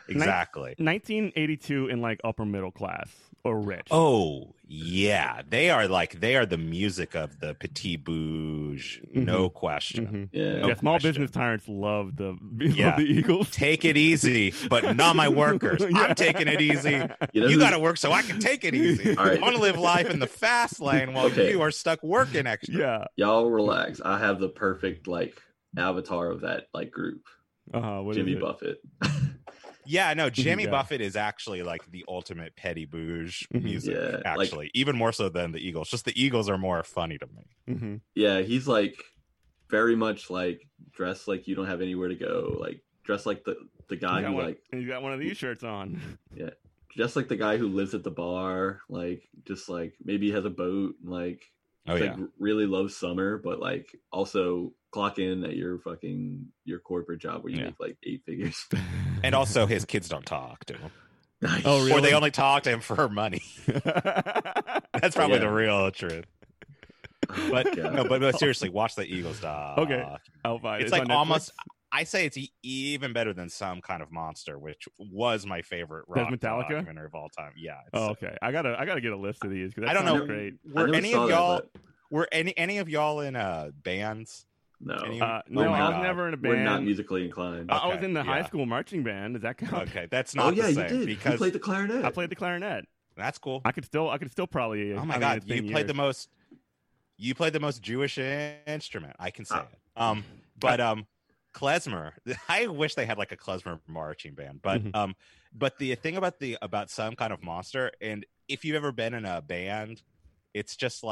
1982 in like upper middle class or rich. Oh yeah, they are the music of the petit bouge, no question. Mhm. Yeah. Yeah, small question. business tyrants love the Yeah. Eagles. Take it easy, but not my workers. Yeah. I'm taking it easy. You know You who's- got to work so I can take it easy. All right. I want to live life in the fast lane while Okay. you are stuck working extra. Yeah. Y'all relax. I have the perfect like avatar of that like group. What Jimmy is it? Buffett. Yeah, no, Jimmy Yeah. Buffett is actually like the ultimate petty bouge Mhm. music, Yeah, actually. Even more so than the Eagles. Just the Eagles are more funny to me. Mhm. Yeah, he's like very much like dressed like you don't have anywhere to go. Like dressed like the guy You got who one- like you got one of these shirts on. just like the guy who lives at the bar. Like just like maybe has a boat. Like Oh, yeah. like really loves summer, but like also clock in at your corporate job where you Yeah. make like 8 figures. And also, his kids don't talk to him. Nice. Oh, Or really? they only talk to him for money. That's probably Yeah. the real truth. Oh, But God. no, but seriously, watch the Eagles doc. Okay. I'll find it. It's like on Netflix? almost. I say it's even better than Some Kind of Monster, which was my favorite rock Metallica? documentary of all time. Yeah. it's- Oh, okay. I gotta get a list of these because I don't know. Great. I Were never any saw of that, y'all? but Were any of y'all in bands? no. Any- No, Oh my I was God. never in a We're not band. musically inclined. I was Okay, in the high yeah. school marching band. Does that count? Okay, that's Oh not yeah, the you same did. You because played the clarinet. I played the clarinet. that's cool. I could still probably. Oh my I mean, God, it's you been played years. the most. You played the most Jewish instrument. I can say Ah. it. But klezmer. I wish they had like a klezmer marching band. But Mhm. but the thing about Some Kind of Monster, and if you've ever been in a band, it's just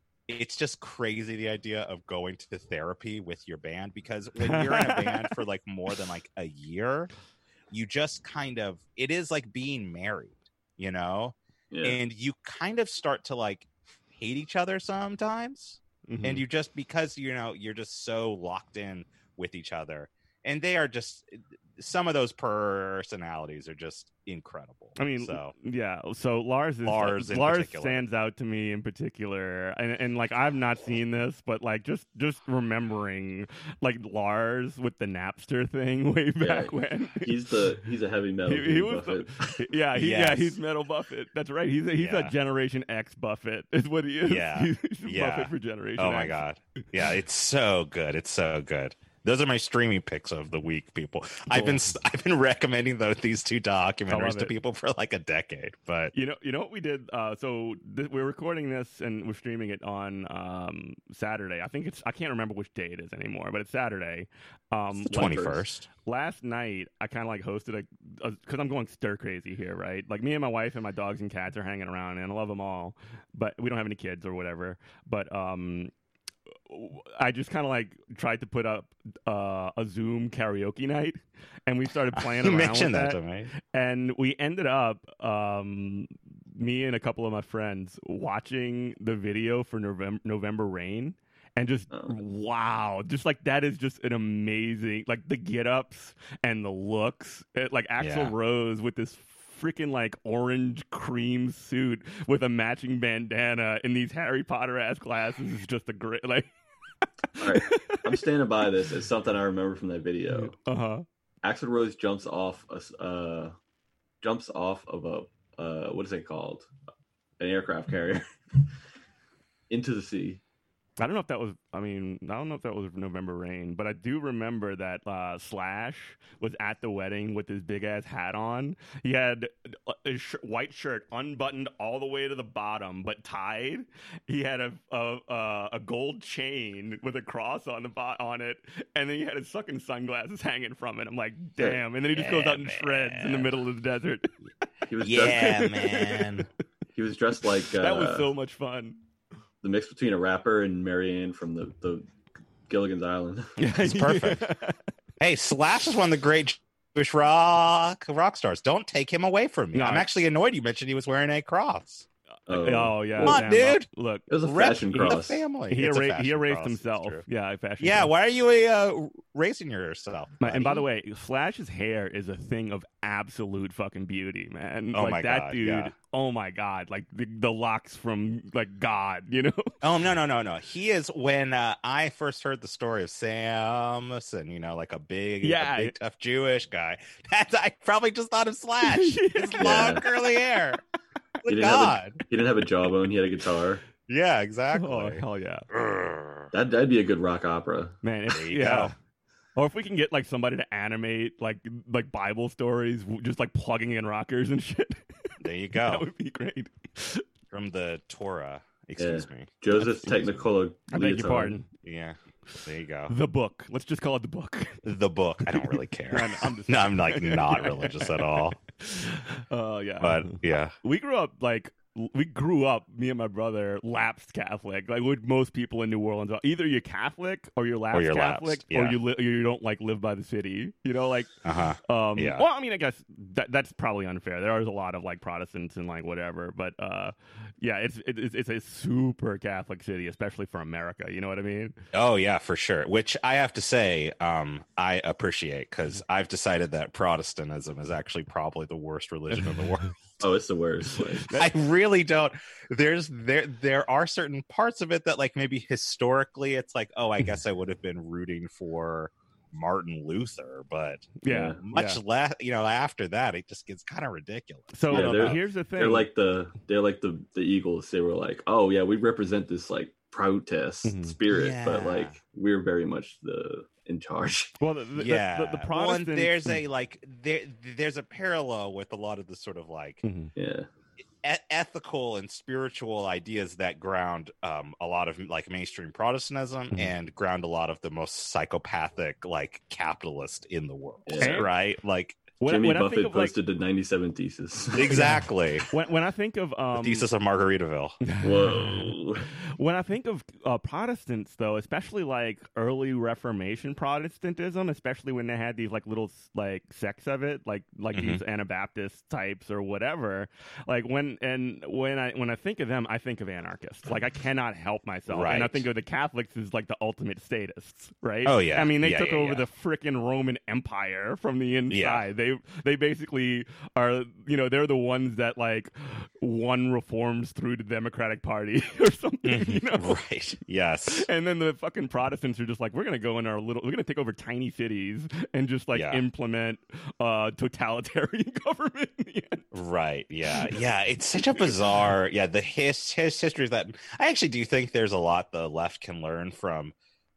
crazy the idea of going to therapy with your band, because when you're in a band for like more than like a year, you just kind of, it is like being married, you know, Yeah. and you kind of start to like hate each other sometimes. Mhm. And you just, because you're just so locked in with each other, and they are just, some of those personalities are just incredible. I mean, so yeah. So Lars in particular. stands out to me in particular, and like I've not seen this, but like just remembering like Lars with the Napster thing way back when. He's a heavy metal. He dude, was Buffett. Yes. he's Metal Buffett. That's right. He's Yeah. a Generation X Buffett is what he is. Yeah. He's Yeah. Buffett for Generation oh X. my God, yeah, it's so good. It's so good. Those are my streaming picks of the week, people. I've been recommending these two documentaries to it. people for like a decade. But You know what we did? We're recording this and we're streaming it on Saturday. I can't remember which day it is anymore, but it's Saturday. it's the 21st. Last night, I kind of like hosted because I'm going stir crazy here, right? Like me and my wife and my dogs and cats are hanging around, and I love them all, but we don't have any kids or whatever. But I just kind of like tried to put up a Zoom karaoke night, and we started playing You around mentioned with that to me. and we ended up me and a couple of my friends watching the video for November Rain, and just wow, just like that is just an amazing, like the get-ups and the looks, like Axl Yeah. Rose with this freaking like orange cream suit with a matching bandana in these Harry Potter ass glasses is just a great like. All right, I'm standing by this. It's something I remember from that video. Axl Rose jumps off of a what is it called? An aircraft carrier into the sea. I don't know if that was. I don't know if that was November Rain, but I do remember that Slash was at the wedding with his big ass hat on. He had a white shirt unbuttoned all the way to the bottom, but tied. He had a gold chain with a cross on it, and then he had his fucking sunglasses hanging from it. I'm like, damn! And then he just goes out and shreds in the middle of the desert. He was man. He was dressed like that was so much fun. the mix between a rapper and Marianne from the Gilligan's Island. It's perfect. Hey, Slash is one of the great Jewish rock stars. Don't take him away from me. No, I'm actually annoyed you mentioned he was wearing a cross. Oh yeah, come on, dude. Look, it was a fashion cross. The family. He erased himself. Yeah, fashion. Yeah, cross. why are you erasing yourself? And by the way, Slash's hair is a thing of absolute fucking beauty, man. Oh like my that God, dude. yeah. Oh my God, like the locks from like God, you know? Oh no. He is when I first heard the story of Samson, like a big tough Jewish guy. I probably just thought of Slash. His long curly hair. He didn't have a jawbone. He had a guitar. Yeah, exactly. Oh hell yeah. That'd be a good rock opera, man. There you go. Or if we can get like somebody to animate like Bible stories, just like plugging in rockers and shit. There you go. That would be great. From the Torah. Excuse me. Joseph's Technicolor. I beg your pardon. Yeah. There you go. The book. Let's just call it the book. The book. I don't really care. I'm like not religious at all. Yeah. But yeah. We grew up, me and my brother, lapsed Catholic. Like what most people in New Orleans are. Either you're Catholic or you're lapsed Catholic, or you don't like live by the city. Like yeah. Well, I mean, I guess that's probably unfair. There is a lot of like Protestants and like whatever, but yeah, it's a super Catholic city, especially for America. You know what I mean? Oh yeah, for sure. Which I have to say, I appreciate because I've decided that Protestantism is actually probably the worst religion in the world. Oh, it's the worst. I really don't. There are certain parts of it that like maybe historically it's like, oh, I guess I would have been rooting for Martin Luther, but much less. After that, it just gets kind of ridiculous. So here's the thing: they're like the Eagles. They were like, oh yeah, we represent this like protest spirit, but like we're very much in charge. Well, the Protestants. Well, there's there's a parallel with a lot of the sort of like ethical and spiritual ideas that ground a lot of like mainstream Protestantism and ground a lot of the most psychopathic like capitalist in the world, right? Like Jimmy Buffett posted the 97 Thesis. Exactly. When I think of the Thesis of Margaritaville. Whoa. When I think of Protestants, though, especially like early Reformation Protestantism, especially when they had these like little like sects of it, like these Anabaptist types or whatever. Like when I think of them, I think of anarchists. Like I cannot help myself, and I think of the Catholics as like the ultimate statists, right? Oh yeah. I mean, they took over the frickin' Roman Empire from the inside. Yeah. They basically are, they're the ones that like won reforms through the Democratic Party or something, Right. Yes. And then the fucking Protestants are just like, we're going to go in we're going to take over tiny cities and just like implement totalitarian government in the end. Right. Yeah. Yeah. It's such a bizarre, the history of that. I actually do think there's a lot the left can learn from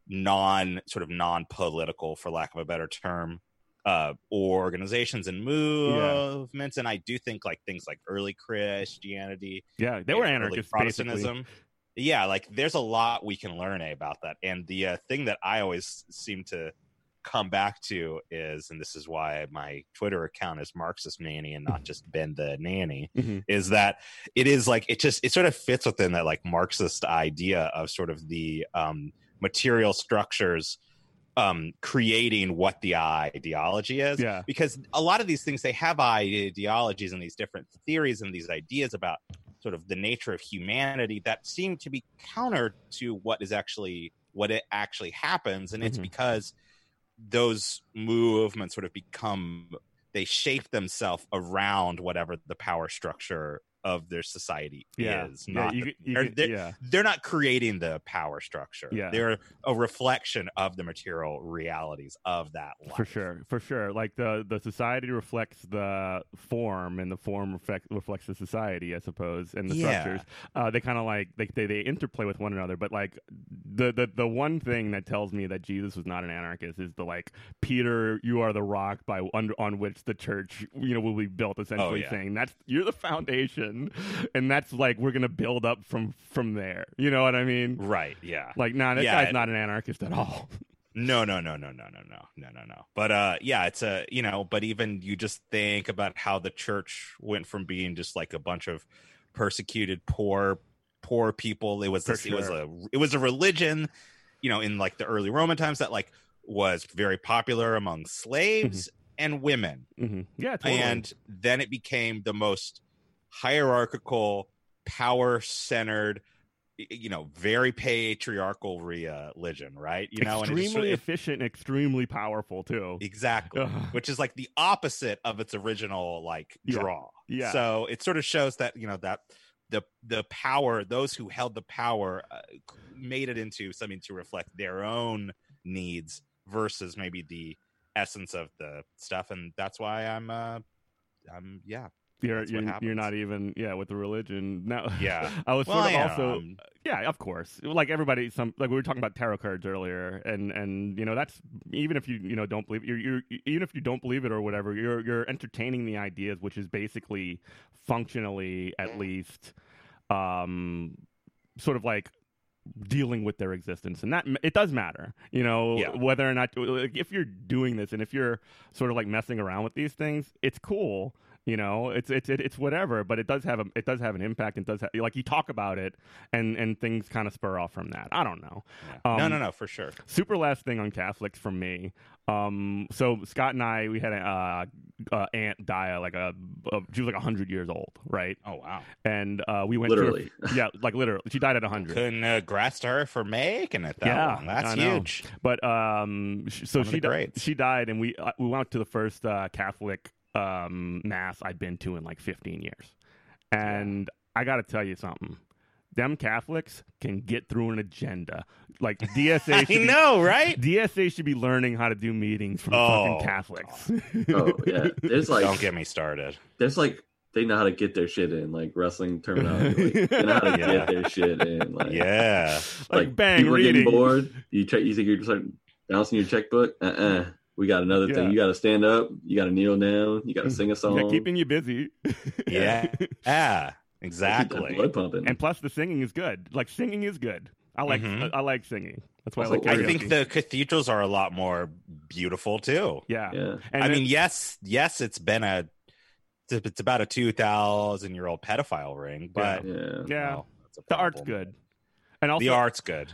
non-political, for lack of a better term, organizations and movements, and I do think like things like early Christianity, they were anarchists, Protestantism, basically. Like there's a lot we can learn about that. And the thing that I always seem to come back to is, and this is why my Twitter account is Marxist Nanny and not just Ben the Nanny, is that it is like it sort of fits within that like Marxist idea of sort of the material structures creating what the ideology is, because a lot of these things, they have ideologies and these different theories and these ideas about sort of the nature of humanity that seem to be counter to what it actually happens, and it's because those movements sort of they shape themselves around whatever the power structure of their society is. They're not creating the power structure. They're a reflection of the material realities of that life. For sure. Like the society reflects the form, and the form reflects the society, I suppose, and the structures. They kind of like they interplay with one another. But like the one thing that tells me that Jesus was not an anarchist is the like, Peter, you are the rock on which the church will be built, essentially saying you're the foundation. And that's like, we're gonna build up from there. You know what I mean? Right. Yeah. Like, this guy's not an anarchist at all. No. But it's but even you just think about how the church went from being just like a bunch of persecuted poor people. It was a religion, in like the early Roman times, that like was very popular among slaves and women. Yeah, totally. And then it became the most hierarchical, power-centered, very patriarchal religion, right? Extremely efficient and extremely powerful too. Exactly. Which is like the opposite of its original like draw. Yeah. So it sort of shows that, that the power, those who held the power made it into something to reflect their own needs versus maybe the essence of the stuff. And that's why I'm You're not even with the religion. No. Yeah. I was of course. Like everybody, like we were talking about tarot cards earlier, and that's even if you don't believe you're even if you don't believe it or whatever, you're entertaining the ideas, which is basically functionally at least sort of like dealing with their existence, and that it does matter, whether or not if you're doing this and if you're sort of like messing around with these things, it's cool. It's whatever, but it does have an impact, and does have, like you talk about it, and things kind of spur off from that. I don't know. Yeah. No, for sure. Super last thing on Catholics from me. So Scott and I, we had an aunt die she was like 100 years old, right? Oh wow! And we went literally, like literally, she died at 100. Couldn't grass to her for making it that long. That's huge. But so she died, and we went to the first Catholic mass I'd been to in like 15 years. And I got to tell you something. Them Catholics can get through an agenda. Like DSA right? DSA should be learning how to do meetings from fucking Catholics. Oh, yeah. There's like, don't get me started. There's like, they know how to get their shit in, like wrestling terminology. Like, they know how to get their shit in. Like, like bang, people reading. are getting bored. You think you're just bouncing your checkbook? We got another thing. You got to stand up. You got to kneel down. You got to sing a song. Yeah, keeping you busy. Yeah, exactly. Keep that blood pumping. And plus, the singing is good. Like singing is good. I like singing. That's why Also, I like. I think the cathedrals are a lot more beautiful too. Yeah. And I mean, yes, it's been it's about a 2,000-year-old pedophile ring, but well, the art's good. And also the art's good.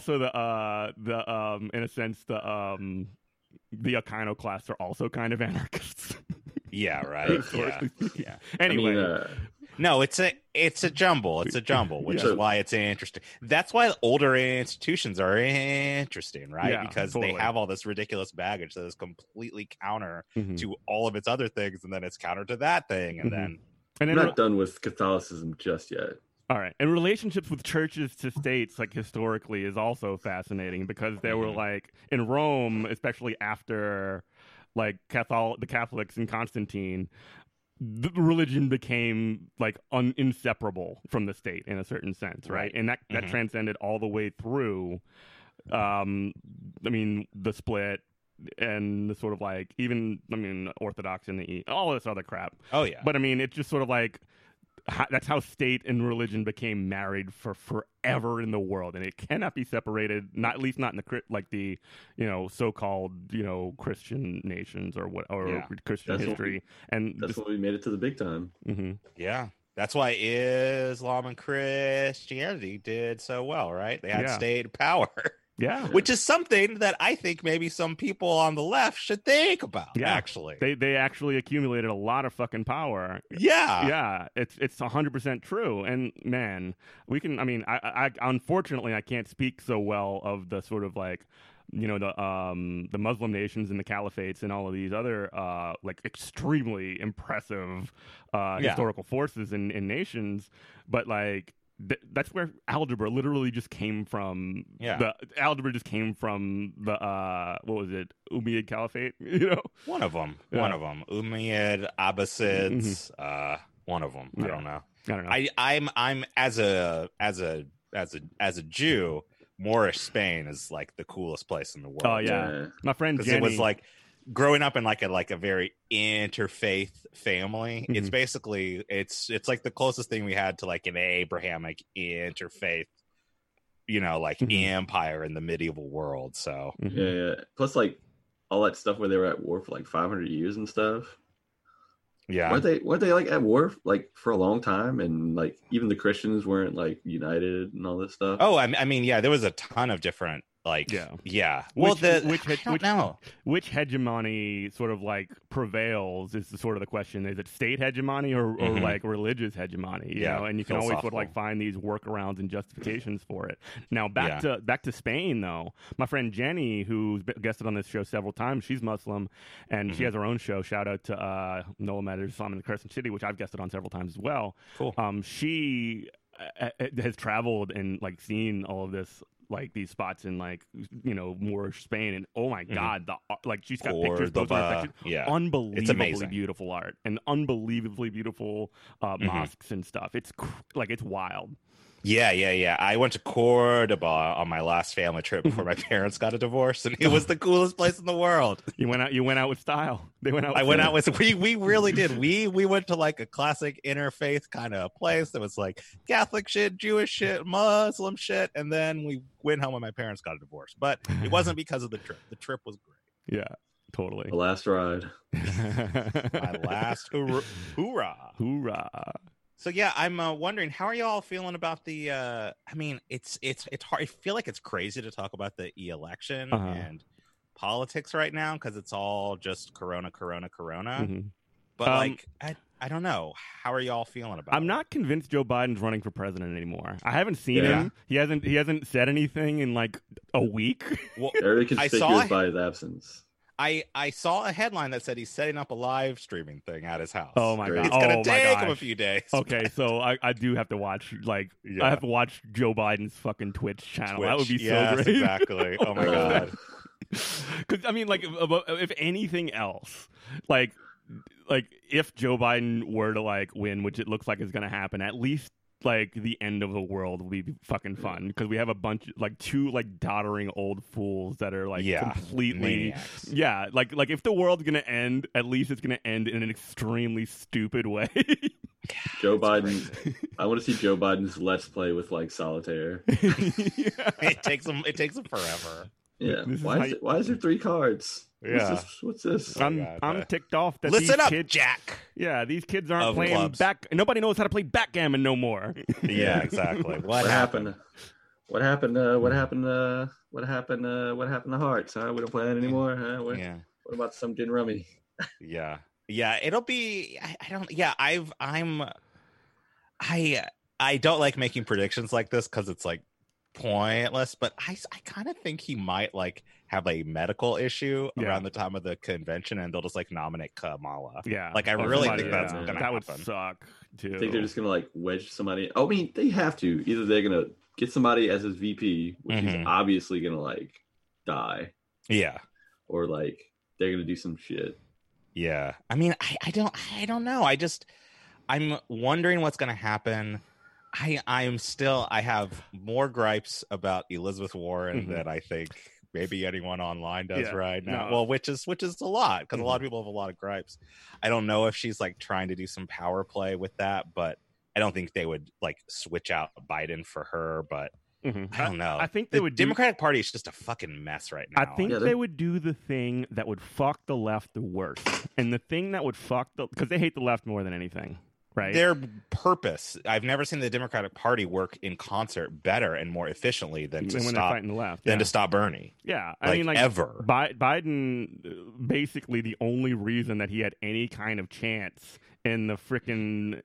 In a sense, the iconoclasts are also kind of anarchists. Yeah, right. Yeah. Anyway, no, it's a jumble. It's a jumble, which is why it's interesting. That's why older institutions are interesting, right? Yeah, because totally. they have all this ridiculous baggage that is completely counter to all of its other things, and then it's counter to that thing, and then I'm not done with Catholicism just yet. All right. And relationships with churches to states, like historically, is also fascinating because there were like in Rome, especially after like the Catholics and Constantine, the religion became like inseparable from the state in a certain sense, right? And that transcended all the way through. I mean, the split and the sort of like Orthodox and the all this other crap. Oh yeah. But I mean, it's just sort of like. That's how state and religion became married for forever in the world, and it cannot be separated. Not at least not in the so-called Christian nations or Christian history. That's what we made it to the big time. Yeah, that's why Islam and Christianity did so well, right? They had state power. Yeah, which is something that I think maybe some people on the left should think about. Yeah. Actually, they actually accumulated a lot of fucking power. Yeah, it's 100% true. And man, we can. I mean, I unfortunately I can't speak so well of the sort of like the Muslim nations and the caliphates and all of these other like extremely impressive historical forces in nations, but like. That's where algebra literally just came from. Yeah, the algebra just came from the what was it, Umayyad Caliphate? One of them. Umayyad, Abbasids. One of them. I don't know. I'm as a Jew. Moorish Spain is like the coolest place in the world. Oh yeah, my friend Jenny. It was like growing up in like a very interfaith family. It's basically it's like the closest thing we had to like an Abrahamic interfaith, empire in the medieval world. So yeah. Plus, like all that stuff where they were at war for like 500 years and stuff. Yeah, weren't they like at war like for a long time, and like even the Christians weren't like united and all this stuff. Oh, I mean, yeah, there was a ton of different Like, Yeah. yeah. Well, I don't know. Which hegemony sort of like prevails is the sort of the question. Is it state hegemony or like religious hegemony? You know, and you can always sort of like find these workarounds and justifications for it. Now back to Spain though. My friend Jenny, who's guested on this show several times, she's Muslim and she has her own show. Shout out to Noah Matters Islam in the Crescent City, which I've guested on several times as well. Cool. She has traveled and like seen all of this, like these spots in like, you know, Moorish Spain, and oh my god, the like she's got pictures, unbelievably beautiful art and unbelievably beautiful mosques and stuff. It's it's wild. Yeah. I went to Cordoba on my last family trip before my parents got a divorce, and it was the coolest place in the world. You went out with style. They went out. I went out with. We really did. We went to like a classic interfaith kind of place that was like Catholic shit, Jewish shit, Muslim shit, and then we went home when my parents got a divorce. But it wasn't because of the trip. The trip was great. Yeah. Totally. The last ride. My last hoorah. So yeah, I'm wondering, how are y'all feeling about the? I mean, it's hard. I feel like it's crazy to talk about the election and politics right now because it's all just Corona. Mm-hmm. But like, I don't know. How are y'all feeling about it? I'm not convinced Joe Biden's running for president anymore. I haven't seen him. He hasn't said anything in like a week. Well, very conspicuous by his absence. I saw a headline that said he's setting up a live streaming thing at his house. Oh my god! It's gonna take him a few days. Okay, so I do have to watch. I have to watch Joe Biden's fucking Twitch channel. That would be so great. Exactly. Oh my god. Because I mean, like, if anything else, like if Joe Biden were to like win, which it looks like is going to happen, at least like the end of the world will be fucking fun because we have a bunch like two like doddering old fools that are like completely maniacs. Like if the world's gonna end, at least it's gonna end in an extremely stupid way. Joe Biden. I want to see Joe Biden's Let's Play with like solitaire. It takes him forever. Yeah. Why is there 3 cards? Yeah. What's this? I'm ticked off that listen up, kids, Jack. Yeah, these kids aren't playing nobody knows how to play backgammon no more. Yeah, exactly. What happened? What happened to Hearts? Huh? We don't play that anymore. Huh? What about some gin rummy? Yeah. It'll be. I don't like making predictions like this because it's like pointless, but I kind of think he might like have a medical issue around the time of the convention, and they'll just like nominate Kamala. Yeah, like I really think that's gonna happen. That would suck too. I think they're just gonna like wedge somebody. I mean, they have to. Either they're gonna get somebody as his VP, which is obviously gonna like die. Yeah, or like they're gonna do some shit. Yeah, I mean, I don't know. I'm wondering what's gonna happen. I have more gripes about Elizabeth Warren than I think maybe anyone online does right now. No. Well, which is a lot because a lot of people have a lot of gripes. I don't know if she's like trying to do some power play with that, but I don't think they would like switch out Biden for her. But I don't know. I think the Democratic Party is just a fucking mess right now. I think they would do the thing that would fuck the left the worst, and the thing that would fuck because they hate the left more than anything. Right. Their purpose. I've never seen the Democratic Party work in concert better and more efficiently than to stop the left. To stop Bernie. Yeah, I mean, like ever. Biden, basically, the only reason that he had any kind of chance in the frickin'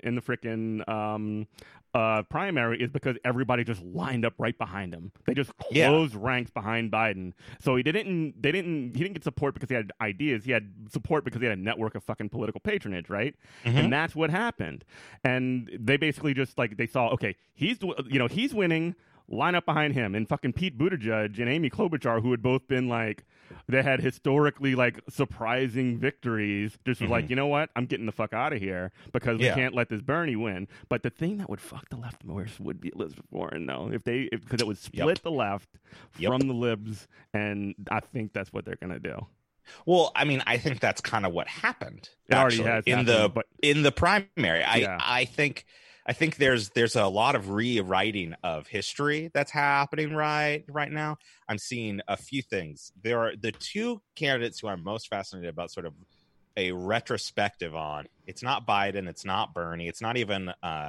primary is because everybody just lined up right behind him. They just closed ranks behind Biden. So he didn't get support because he had ideas. He had support because he had a network of fucking political patronage, right? And that's what happened. And they basically just like they saw, okay, he's winning. Line up behind him, and fucking Pete Buttigieg and Amy Klobuchar, who had both been like, they had historically like surprising victories. Just was like, you know what, I'm getting the fuck out of here because we can't let this Bernie win. But the thing that would fuck the left most would be Elizabeth Warren, though, because it would split the left from the libs, and I think that's what they're gonna do. Well, I mean, I think that's kind of what happened. It already has in the primary. I think there's a lot of rewriting of history that's happening right now. I'm seeing a few things. There are the two candidates who I'm most fascinated about sort of a retrospective on. It's not Biden. It's not Bernie. It's not even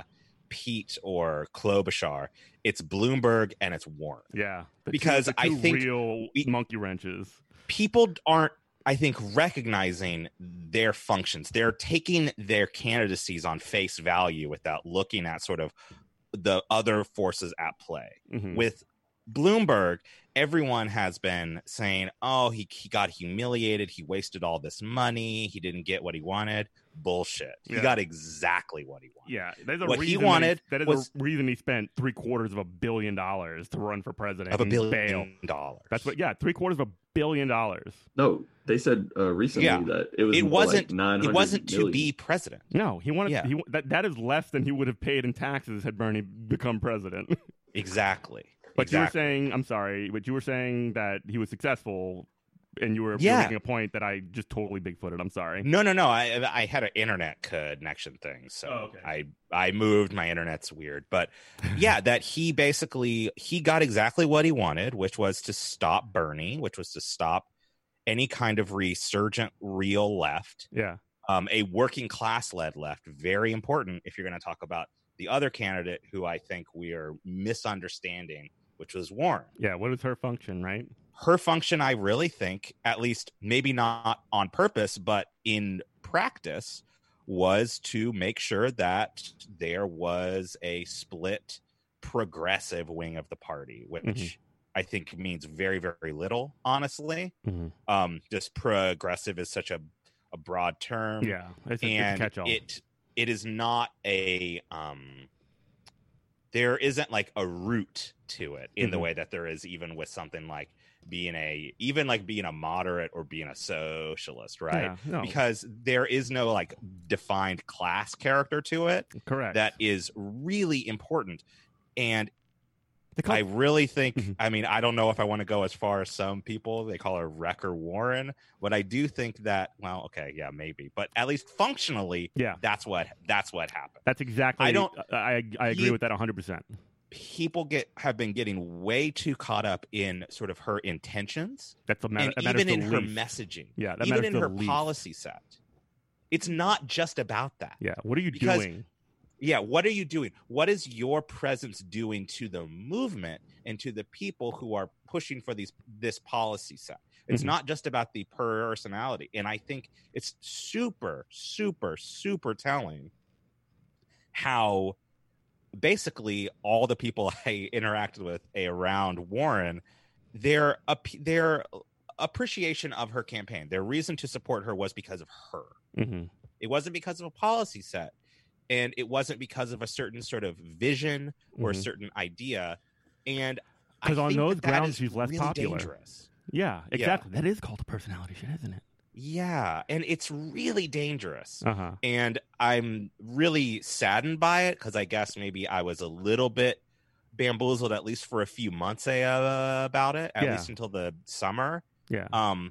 Pete or Klobuchar. It's Bloomberg and it's Warren. Yeah, because I think real monkey wrenches. People aren't, I think, recognizing their functions. They're taking their candidacies on face value without looking at sort of the other forces at play. With Bloomberg, everyone has been saying, oh, he got humiliated. He wasted all this money. He didn't get what he wanted. Bullshit. He got exactly what he wanted. Yeah. There's a what reason he wanted that is a reason he spent $750 million to run for president. Of $1 billion. That's what, $750 million. No, they said recently that it wasn't to be president. No, he wanted that is less than he would have paid in taxes had Bernie become president. Exactly. But you were saying, I'm sorry, but you were saying that he was successful, and you were making a point that I just totally bigfooted. I'm sorry. No. I had an internet connection thing, so I moved. My internet's weird, but that he got exactly what he wanted, which was to stop Bernie, which was to stop any kind of resurgent real left. Yeah. A working class led left, very important if you're going to talk about the other candidate who I think we are misunderstanding, which was Warren. Yeah, what is her function, right? Her function, I really think, at least maybe not on purpose, but in practice, was to make sure that there was a split progressive wing of the party, which I think means very, very little, honestly. Just progressive is such a broad term. Yeah, it's a catch-all. It is not a there isn't like a root to it in the way that there is even with something like being a moderate or being a socialist, right? Yeah, no. Because there is no like defined class character to it. Correct. That is really important. And I really think, I mean, I don't know if I want to go as far as some people, they call her Wrecker Warren, but I do think that, well, okay, yeah, maybe, but at least functionally, that's what happened. That's exactly, I agree with that 100%. People have been getting way too caught up in sort of her intentions. That's a matter, and even in her messaging. Yeah, that even in her least. policy set. It's not just about that. Yeah, what are you doing? Yeah, what are you doing? What is your presence doing to the movement and to the people who are pushing for this policy set? It's not just about the personality. And I think it's super, super, super telling how basically all the people I interacted with around Warren, their appreciation of her campaign, their reason to support her was because of her. It wasn't because of a policy set. And it wasn't because of a certain sort of vision or a certain idea. And because on those grounds, she's less really popular. Dangerous. Yeah, exactly. Yeah. That is called a personality shit, isn't it? Yeah, and it's really dangerous. And I'm really saddened by it because I guess maybe I was a little bit bamboozled, at least for a few months about it, at least until the summer. Yeah.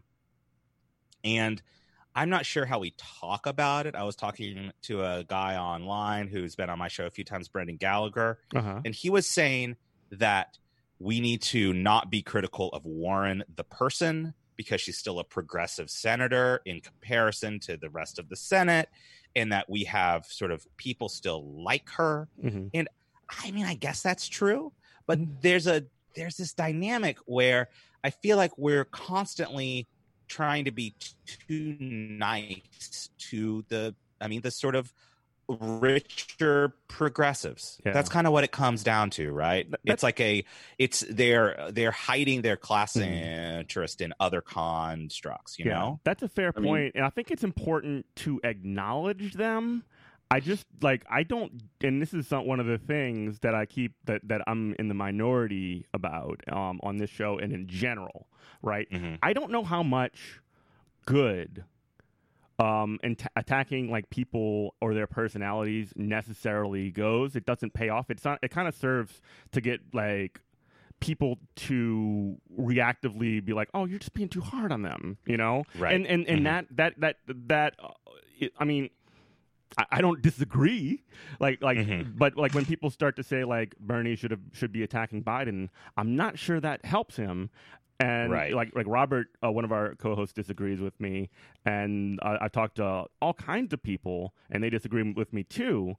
And I'm not sure how we talk about it. I was talking to a guy online who's been on my show a few times, Brendan Gallagher, and he was saying that we need to not be critical of Warren, the person, because she's still a progressive senator in comparison to the rest of the Senate, and that we have sort of people still like her. And I mean, I guess that's true, but there's this dynamic where I feel like we're constantly trying to be too nice to the sort of richer progressives. That's kind of what it comes down to, right? They're hiding their class interest in other constructs, you know? That's a fair point. And I think it's important to acknowledge them. I don't, and this is one of the things that I keep that I'm in the minority about on this show and in general, right? I don't know how much good and attacking like people or their personalities necessarily goes. It doesn't pay off. It's not. It kind of serves to get like people to reactively be like, "Oh, you're just being too hard on them," you know? Right. And that. I mean, I don't disagree. But like when people start to say like Bernie should be attacking Biden, I'm not sure that helps him. And like Robert, one of our co-hosts, disagrees with me, and I talked to all kinds of people, and they disagree with me too.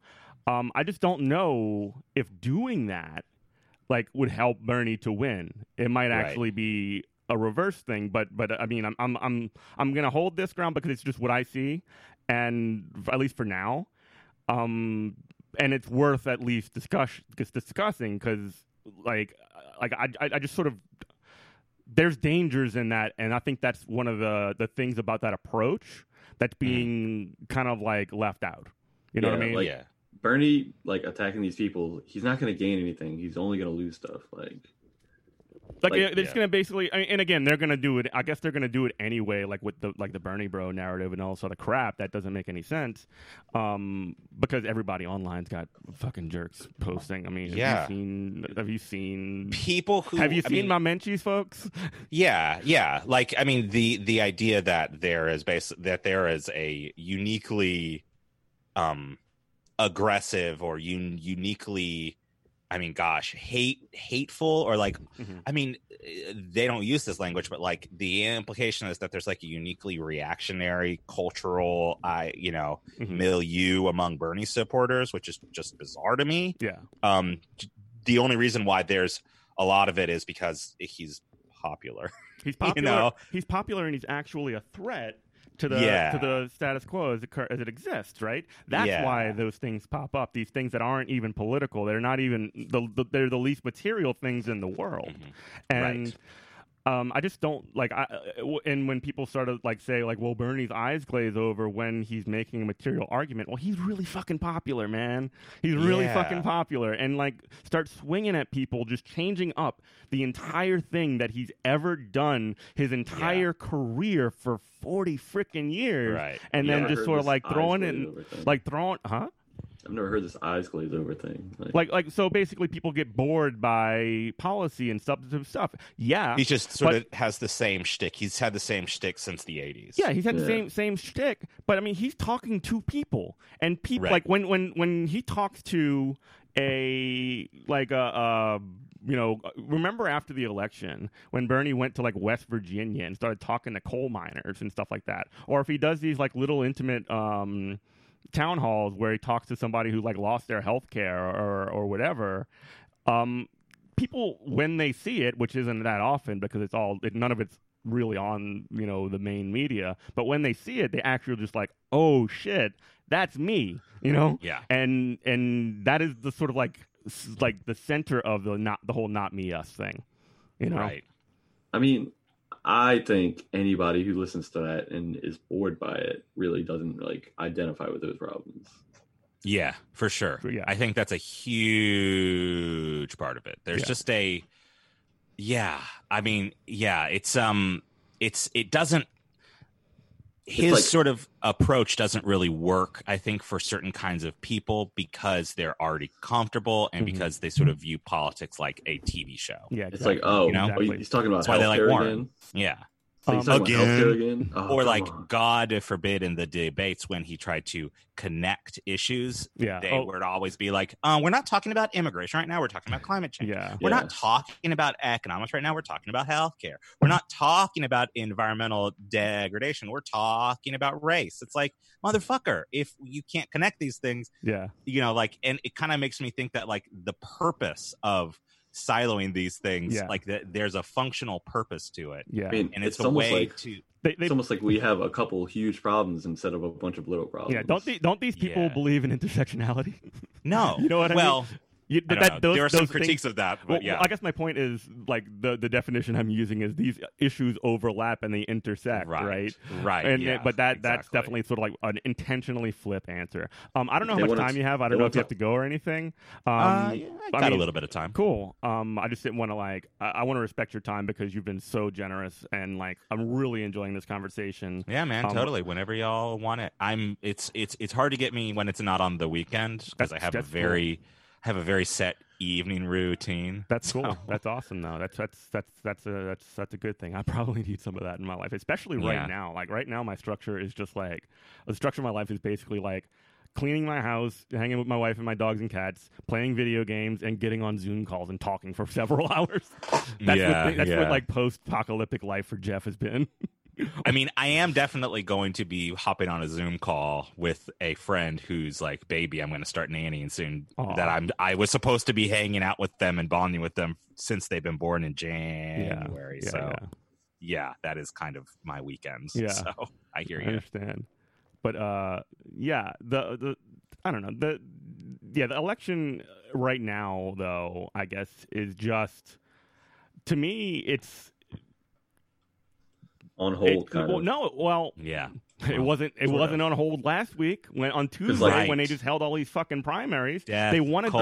I just don't know if doing that like would help Bernie to win. It might actually be a reverse thing, but I mean, I'm gonna hold this ground because it's just what I see, and at least for now, and it's worth at least discussing because like I just sort of there's dangers in that, and I think that's one of the things about that approach that's being kind of like left out. You know what I mean? Like, Bernie, like, attacking these people, he's not going to gain anything. He's only going to lose stuff. They're just gonna basically, and again, they're gonna do it. I guess they're gonna do it anyway, like with the Bernie bro narrative and all sort of crap that doesn't make any sense, because everybody online's got fucking jerks posting. I mean, have you seen people who have you seen my Menchies, folks? Yeah. Like, I mean, the idea that there is a uniquely aggressive or uniquely, I mean, gosh, hateful, or like, I mean, they don't use this language, but like the implication is that there's like a uniquely reactionary cultural, milieu among Bernie supporters, which is just bizarre to me. Yeah. The only reason why there's a lot of it is because he's popular. He's popular. He's popular, and he's actually a threat to the status quo as it exists, right? That's why those things pop up. These things that aren't even political. They're not even they're the least material things in the world. And I just don't like. And when people sort of like say like, well, Bernie's eyes glaze over when he's making a material argument. Well, he's really fucking popular, man. He's really fucking popular, and like start swinging at people, just changing up the entire thing that he's ever done his entire career for 40 freaking years, right? And then just sort of like throwing I've never heard this eyes glaze over thing. Like so basically people get bored by policy and substantive stuff. Yeah. He just sort of has the same shtick. He's had the same shtick since the 80s. Yeah, he's had the same shtick. But I mean, he's talking to people. And people like when he talks to remember after the election when Bernie went to like West Virginia and started talking to coal miners and stuff like that, or if he does these like little intimate town halls where he talks to somebody who like lost their health care or whatever, people, when they see it, which isn't that often because none of it's really on the main media, but when they see it, they actually are just like, oh shit, that's me, and that is the sort of like the center of the whole not me us thing, right? I mean, I think anybody who listens to that and is bored by it really doesn't like identify with those problems. Yeah, for sure. Yeah. I think that's a huge part of it. There's just it doesn't, his sort of approach doesn't really work, I think, for certain kinds of people because they're already comfortable and because they sort of view politics like a TV show. Yeah, exactly. It's like, he's talking about that's why they like Warren. Again. Yeah. Again. Oh, or like, God forbid, in the debates when he tried to connect issues, they would always be like, we're not talking about immigration right now, we're talking about climate change. We're not talking about economics right now, we're talking about healthcare. We're not talking about environmental degradation, we're talking about race. It's like, motherfucker, if you can't connect these things, and it kind of makes me think that like the purpose of siloing these things, like there's a functional purpose to it. I mean, and it's a way to. It's almost like we have a couple huge problems instead of a bunch of little problems. Yeah, don't these people believe in intersectionality? No, you know what I mean? There are some critiques of that, but I guess my point is like the definition I'm using is these issues overlap and they intersect, right? And but that's definitely sort of like an intentionally flip answer. I don't know how much time you have. I don't know if you have to go or anything. I got a little bit of time. Cool. I just didn't want to I want to respect your time because you've been so generous and like I'm really enjoying this conversation. Yeah, man, totally. Whenever y'all want it, it's hard to get me when it's not on the weekend because I have a very set evening routine. That's cool. That's awesome though. That's a good thing. I probably need some of that in my life, especially right now. Like right now my structure is just like the structure of my life is basically like cleaning my house, hanging with my wife and my dogs and cats, playing video games, and getting on Zoom calls and talking for several hours. That's what like post-apocalyptic life for Jeff has been. I mean, I am definitely going to be hopping on a Zoom call with a friend who's like, baby, I'm going to start nannying soon. Aww. That I was supposed to be hanging out with them and bonding with them since they've been born in January. Yeah, that is kind of my weekends. Yeah. So I hear you. I understand. But yeah, the I don't know. The election right now, though, I guess, is just, to me, it's on hold. Yeah. It wasn't on hold last week on Tuesday when they just held all these fucking primaries. They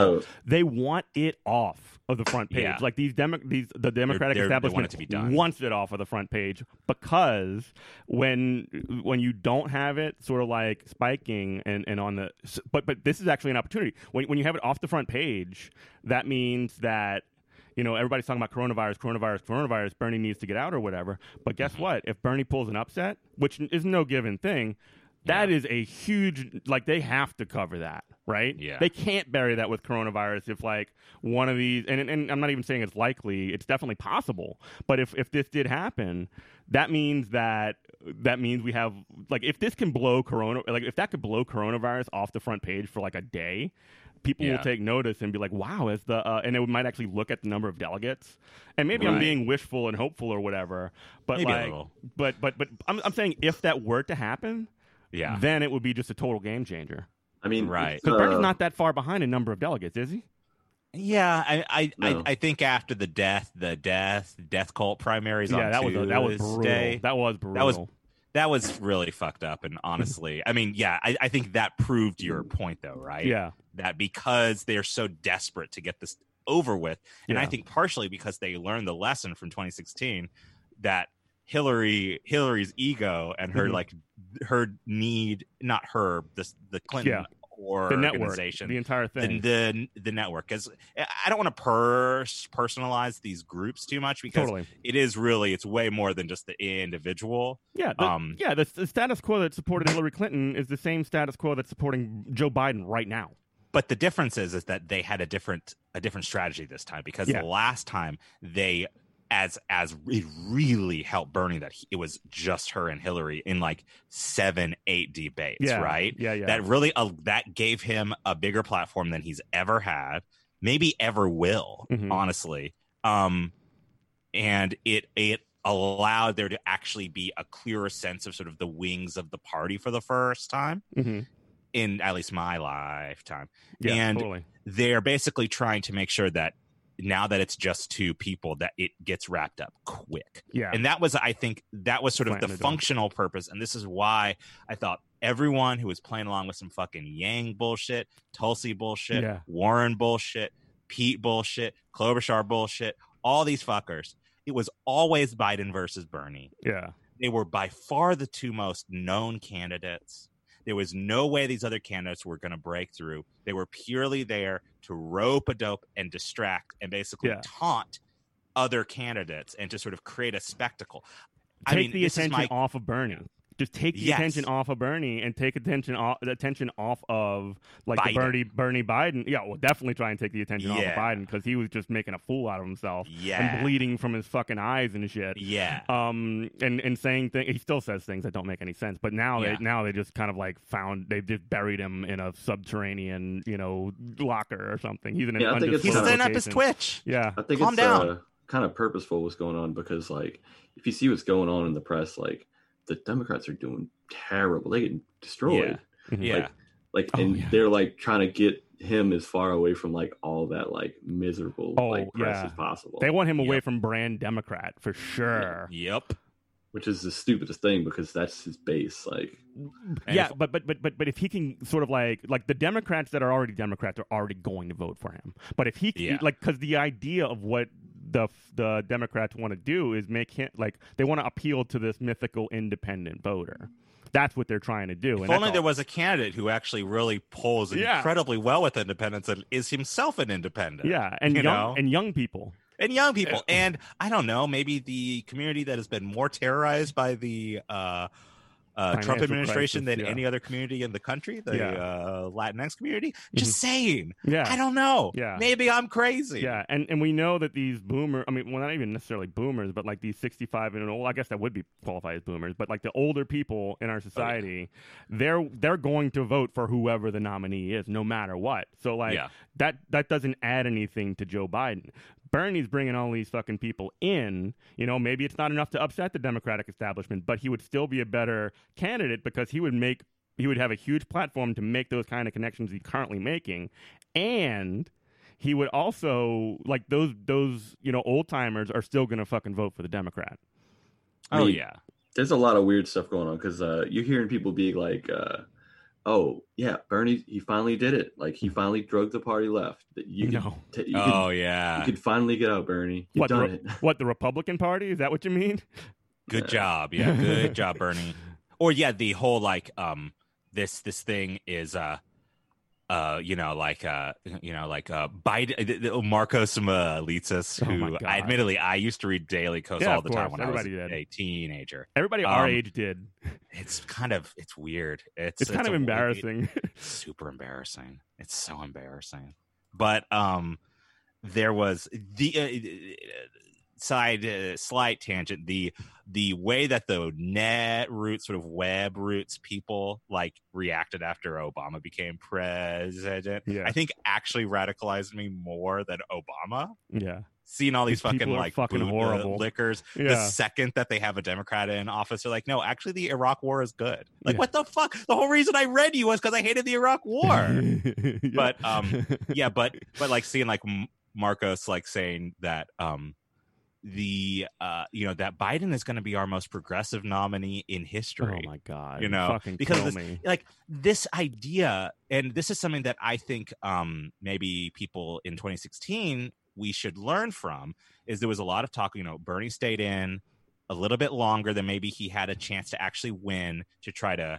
want it off of the front page. Yeah. Like the Democratic establishment wants it off of the front page, because when you don't have it sort of like spiking and on the but this is actually an opportunity. When you have it off the front page, that means that, you know, everybody's talking about coronavirus, Bernie needs to get out or whatever. But guess what? If Bernie pulls an upset, which is no given thing, that is a huge, like, they have to cover that, right? Yeah. They can't bury that with coronavirus if, like, one of these, and I'm not even saying it's likely, it's definitely possible. But if this did happen, that means we have, like, if this can blow if that could blow coronavirus off the front page for like a day, people will take notice and be like, wow, and it might actually look at the number of delegates. And maybe I'm being wishful and hopeful or whatever, but maybe like, but I'm saying if that were to happen, then it would be just a total game changer. I mean, right. Because Bernie's not that far behind in number of delegates, is he? Yeah, I think after the death cult primaries on that was Tuesday, that was brutal. That was really fucked up. And honestly, I mean, I think that proved your point, though, right? Yeah. That because they're so desperate to get this over with, and I think partially because they learned the lesson from 2016 that Hillary's ego and her her need, not her, the Clinton organization, the entire thing, the network. Because I don't want to personalize these groups too much, because it's way more than just the individual. The status quo that supported Hillary Clinton is the same status quo that's supporting Joe Biden right now. But the difference is that they had a different strategy this time, because the last time they, as it really helped Bernie that it was just her and Hillary in like 7-8 debates, right? That really that gave him a bigger platform than he's ever had, maybe ever will, honestly. And it allowed there to actually be a clearer sense of sort of the wings of the party for the first time. In at least my lifetime. They're basically trying to make sure that now that it's just two people, that it gets wrapped up quick. And that was, I think, sort of the functional purpose. And this is why I thought everyone who was playing along with some fucking Yang bullshit, Tulsi bullshit, Warren bullshit, Pete bullshit, Klobuchar bullshit, all these fuckers, it was always Biden versus Bernie. They were by far the two most known candidates. There was no way these other candidates were going to break through. They were purely there to rope a dope and distract and basically taunt other candidates and to sort of create a spectacle. Take the attention off of Bernie. Just take the attention off of Bernie and take the attention off of like Biden. The Bernie Biden. Yeah, well, definitely try and take the attention off of Biden, because he was just making a fool out of himself and bleeding from his fucking eyes and shit. And saying things. He still says things that don't make any sense. But now they just kind of like they've just buried him in a subterranean, locker or something. He's in he's setting up his Twitch. I think it's kind of purposeful what's going on, because like if you see what's going on in the press, like, the Democrats are doing terrible. They get destroyed. They're like trying to get him as far away from like all that like miserable press as possible. They want him away from brand Democrat for sure. Which is the stupidest thing, because that's his base. Like, but if he can sort of like the Democrats that are already Democrats are already going to vote for him. But if he because the idea of what the Democrats want to do is make him like, they want to appeal to this mythical independent voter. That's what they're trying to do. If only there was a candidate who actually really polls incredibly well with independents and is himself an independent. And young people. And I don't know, maybe the community that has been more terrorized by the Trump administration crisis, than any other community in the country, the Latinx community. Just saying. Yeah. I don't know. Yeah. Maybe I'm crazy. Yeah, and we know that these boomers, I mean, well, not even necessarily boomers, but like these 65 and old, I guess that would be qualified as boomers, but like the older people in our society, they're going to vote for whoever the nominee is, no matter what. So like that doesn't add anything to Joe Biden. Bernie's bringing all these fucking people in. You know, maybe it's not enough to upset the Democratic establishment, but he would still be a better candidate because he would have a huge platform to make those kind of connections he's currently making, and he would also, like, those old timers are still gonna fucking vote for the Democrat. Oh yeah, there's a lot of weird stuff going on because you're hearing people be like, "Oh yeah, Bernie, he finally did it. Like he finally drug the party left. You could finally get out, Bernie. You've done it." What, the Republican Party? Is that what you mean? Good job, good job, Bernie. Or the whole like this thing is Biden, Marcos Malitzis, who I used to read Daily Kos all the time when I was a teenager. Everybody our age did. It's weird. It's kind of embarrassing. Super embarrassing. It's so embarrassing. But there was the slight tangent. The way that the net roots, sort of web roots people like reacted after Obama became president, I think actually radicalized me more than Obama. Yeah. Seeing all these fucking horrible lickers. The second that they have a Democrat in office, they're like, no, actually the Iraq war is good. Like, what the fuck? The whole reason I read you was because I hated the Iraq war. But but like seeing like Marcos like saying that that Biden is going to be our most progressive nominee in history. Oh my God. Because this idea, and this is something that I think maybe people in 2016 we should learn from, is there was a lot of talk, Bernie stayed in a little bit longer than maybe he had a chance to actually win, to try to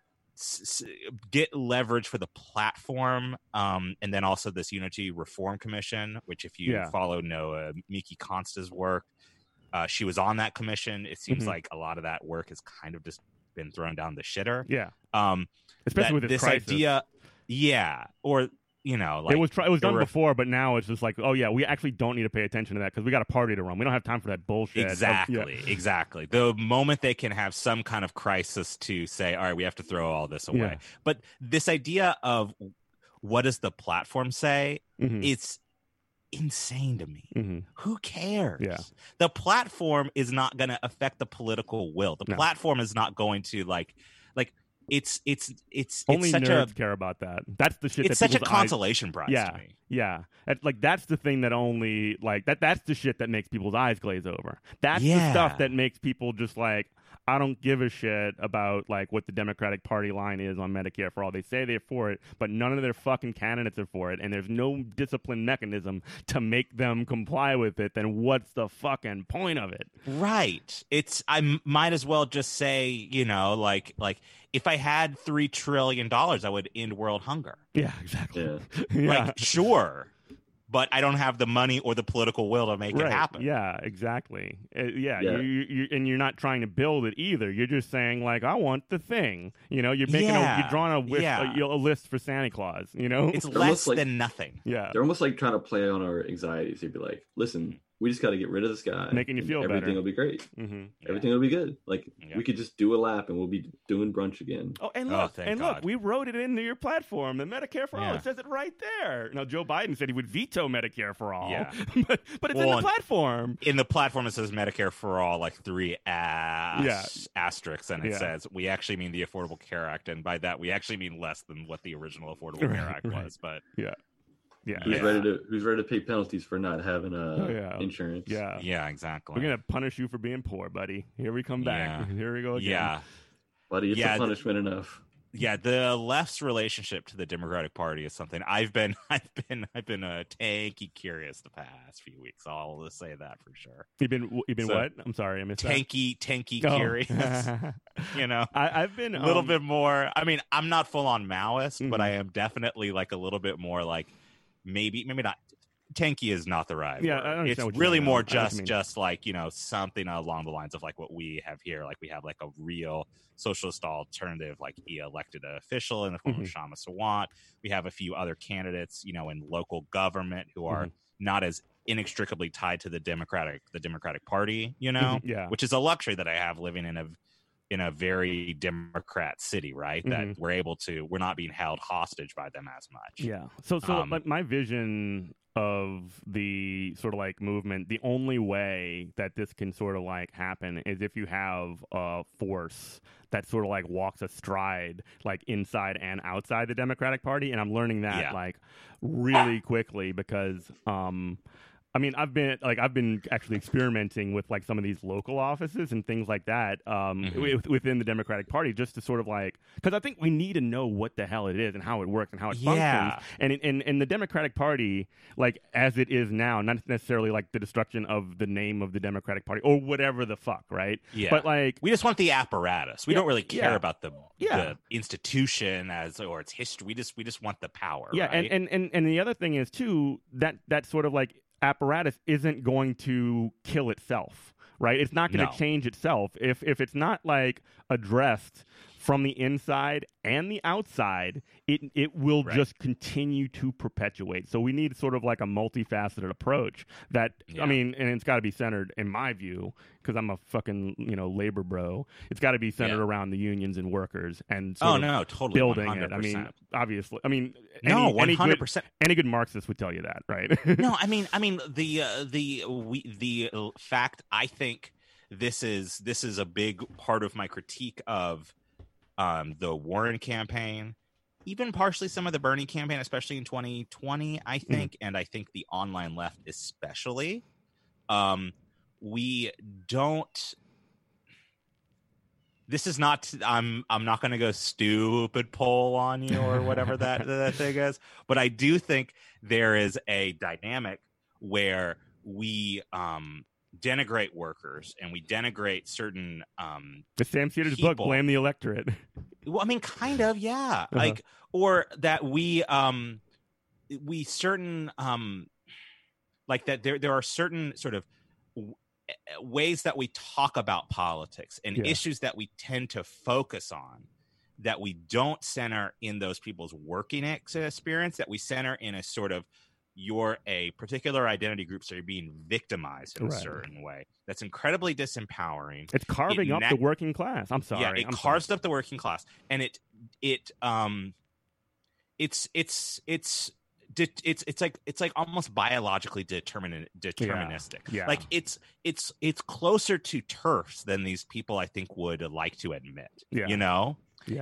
get leverage for the platform, and then also this Unity Reform Commission, which if you follow Miki Consta's work, she was on that commission. It seems like a lot of that work has kind of just been thrown down the shitter. Especially with this crisis. Idea, or like it was done before, but now it's just like, oh yeah, we actually don't need to pay attention to that because we got a party to run. We don't have time for that bullshit. Exactly. The moment they can have some kind of crisis to say, all right, we have to throw all this away. But this idea of what does the platform say, it's insane to me. Who cares? The platform is not going to affect the political will. The platform is not going to like it's only such nerds care about that. That's the shit. It's such a consolation prize to me. Yeah. That's the thing that only that's the shit that makes people's eyes glaze over. That's the stuff that makes people just like, I don't give a shit about like what the Democratic Party line is on Medicare for all. They say they're for it, but none of their fucking candidates are for it, and there's no discipline mechanism to make them comply with it. Then what's the fucking point of it? Right. I might as well just say, like if I had $3 trillion, I would end world hunger. Yeah, exactly. Like, sure. But I don't have the money or the political will to make it happen. Yeah, exactly. You're not trying to build it either. You're just saying like, I want the thing. You're making you're drawing a list for Santa Claus. It's less than nothing. Yeah, they're almost like trying to play on our anxieties. They'd be like, listen, we just got to get rid of this guy, making you feel everything better. Will be great. Everything will be good. Like we could just do a lap and we'll be doing brunch again. Oh, and look, we wrote it into your platform, the Medicare for all. It says it right there. Now, Joe Biden said he would veto Medicare for all. Yeah. but it's in the platform. In the platform, it says Medicare for all, like 3 asterisks, and it says we actually mean the Affordable Care Act, and by that we actually mean less than what the original Affordable Care Act was. But who's ready to pay penalties for not having insurance? Yeah, exactly. We're gonna punish you for being poor, buddy. Here we come back. Here we go again. Yeah, buddy, it's a punishment enough. Yeah, the left's relationship to the Democratic Party is something I've been tanky curious the past few weeks. I'll just say that for sure. You've been what? I'm sorry, I missed tanky curious. I've been a little bit more. I mean, I'm not full on Maoist, but I am definitely like a little bit more like maybe not tanky is not the right Yeah, word. I understand It's what you're really saying, more though. I know what you mean. just like, something along the lines of like what we have here. Like we have like a real socialist alternative, like elected official in the form of Shama Sawant. We have a few other candidates, in local government who are not as inextricably tied to the Democratic Party, Yeah. which is a luxury that I have living in a very Democrat city, right? That we're not being held hostage by them as much. Yeah. So my vision of the sort of like movement, the only way that this can sort of like happen is if you have a force that sort of like walks astride like inside and outside the Democratic Party. And I'm learning that like really quickly because I mean, I've been actually experimenting with like some of these local offices and things like that within the Democratic Party, just to sort of like, because I think we need to know what the hell it is and how it works and how it functions. And in the Democratic Party, like as it is now, not necessarily like the destruction of the name of the Democratic Party or whatever the fuck, right? Yeah. But like, we just want the apparatus. We don't really care about the institution or its history. We just want the power. Yeah. Right? And the other thing is too that sort of like apparatus isn't going to kill itself, right? It's not going to change itself if it's not like addressed from the inside and the outside. It will just continue to perpetuate. So we need sort of like a multifaceted approach that I mean, and it's got to be centered, in my view, because I'm a fucking labor bro. It's got to be centered around the unions and workers and totally building 100%. it. I mean, obviously, I mean, 100%. Any good Marxist would tell you that, right? No, I mean the fact, I think this is a big part of my critique of the Warren campaign, even partially some of the Bernie campaign, especially in 2020, I think, and I think the online left especially. We don't. This is not. I'm not going to go stupid poll on you or whatever that thing is, but I do think there is a dynamic where we denigrate workers and we denigrate certain the Sam Cedars book, Blame the Electorate. Well, I mean, kind of, yeah. Like, or that we certain like that there are certain sort of ways that we talk about politics and issues that we tend to focus on that we don't center in those people's working experience, that we center in a sort of, you're a particular identity group, so you're being victimized in a certain way. That's incredibly disempowering. It's carving up the working class. I'm sorry. Yeah, it carves up the working class, and it's like almost biologically deterministic. Yeah. Like it's closer to TERFs than these people I think would like to admit. Yeah. You know? Yeah.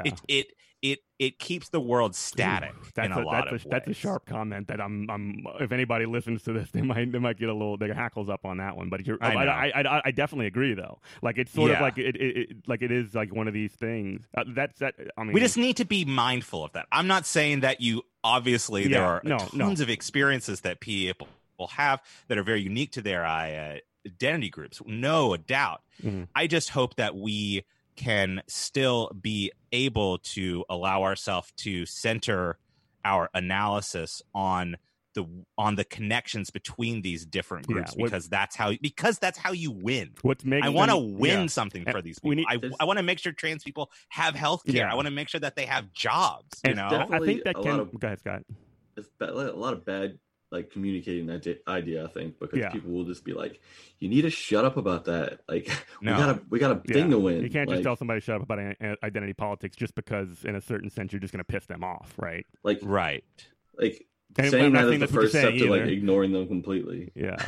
It keeps the world static in a lot of ways. That's a sharp comment that I'm if anybody listens to this, they might get a little, their hackles up on that one. But I definitely agree though. Like it's sort of like it is like one of these things. I mean, we just need to be mindful of that. I'm not saying that obviously there are tons of experiences that people will have that are very unique to their identity groups. No doubt. Mm-hmm. I just hope that we can still be able to allow ourselves to center our analysis on the connections between these different groups, because that's how you win. I want to win something for these people. I want to make sure trans people have health care. I want to make sure that they have jobs. You know, I think that go ahead, Scott. It's a lot of bad like communicating that idea, I think, because people will just be like, you need to shut up about that. Like, we got a thing to win. You can't just tell somebody to shut up about identity politics just because in a certain sense you're just going to piss them off, right? Like, right. Like, saying that is the first step to like ignoring them completely. Yeah.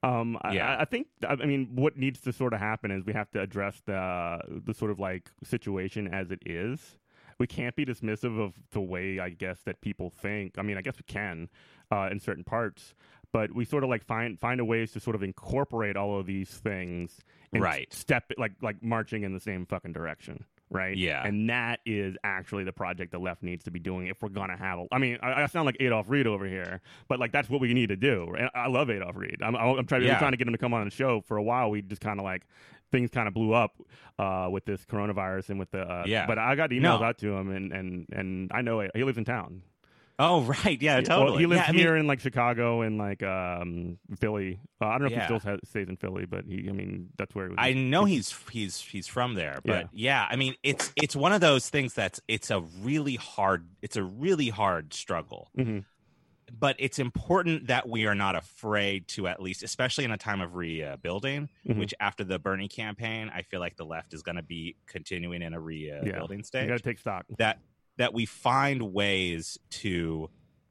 I think, I mean, what needs to sort of happen is we have to address the sort of like situation as it is. We can't be dismissive of the way, I guess, that people think. I mean, I guess we can in certain parts, but we sort of like find a ways to sort of incorporate all of these things and step like marching in the same fucking direction. Right. Yeah. And that is actually the project the left needs to be doing if we're going to have I mean, I sound like Adolph Reed over here, but like that's what we need to do. And I love Adolph Reed. I'm trying to get him to come on the show. For a while, we just kind of like things kind of blew up with this coronavirus and with the but I got emails out to him and I know he lives in town. Oh, right. Yeah, totally. Well, he lives yeah, here in like Chicago and like Philly. I don't know if he Yeah. still stays in Philly, but that's where he was. I know he's from there, but yeah, I mean it's one of those things it's a really hard struggle. Mm-hmm. But it's important that we are not afraid to, at least, especially in a time of rebuilding, which after the Bernie campaign, I feel like the left is going to be continuing in a rebuilding stage. You got to take stock. That we find ways to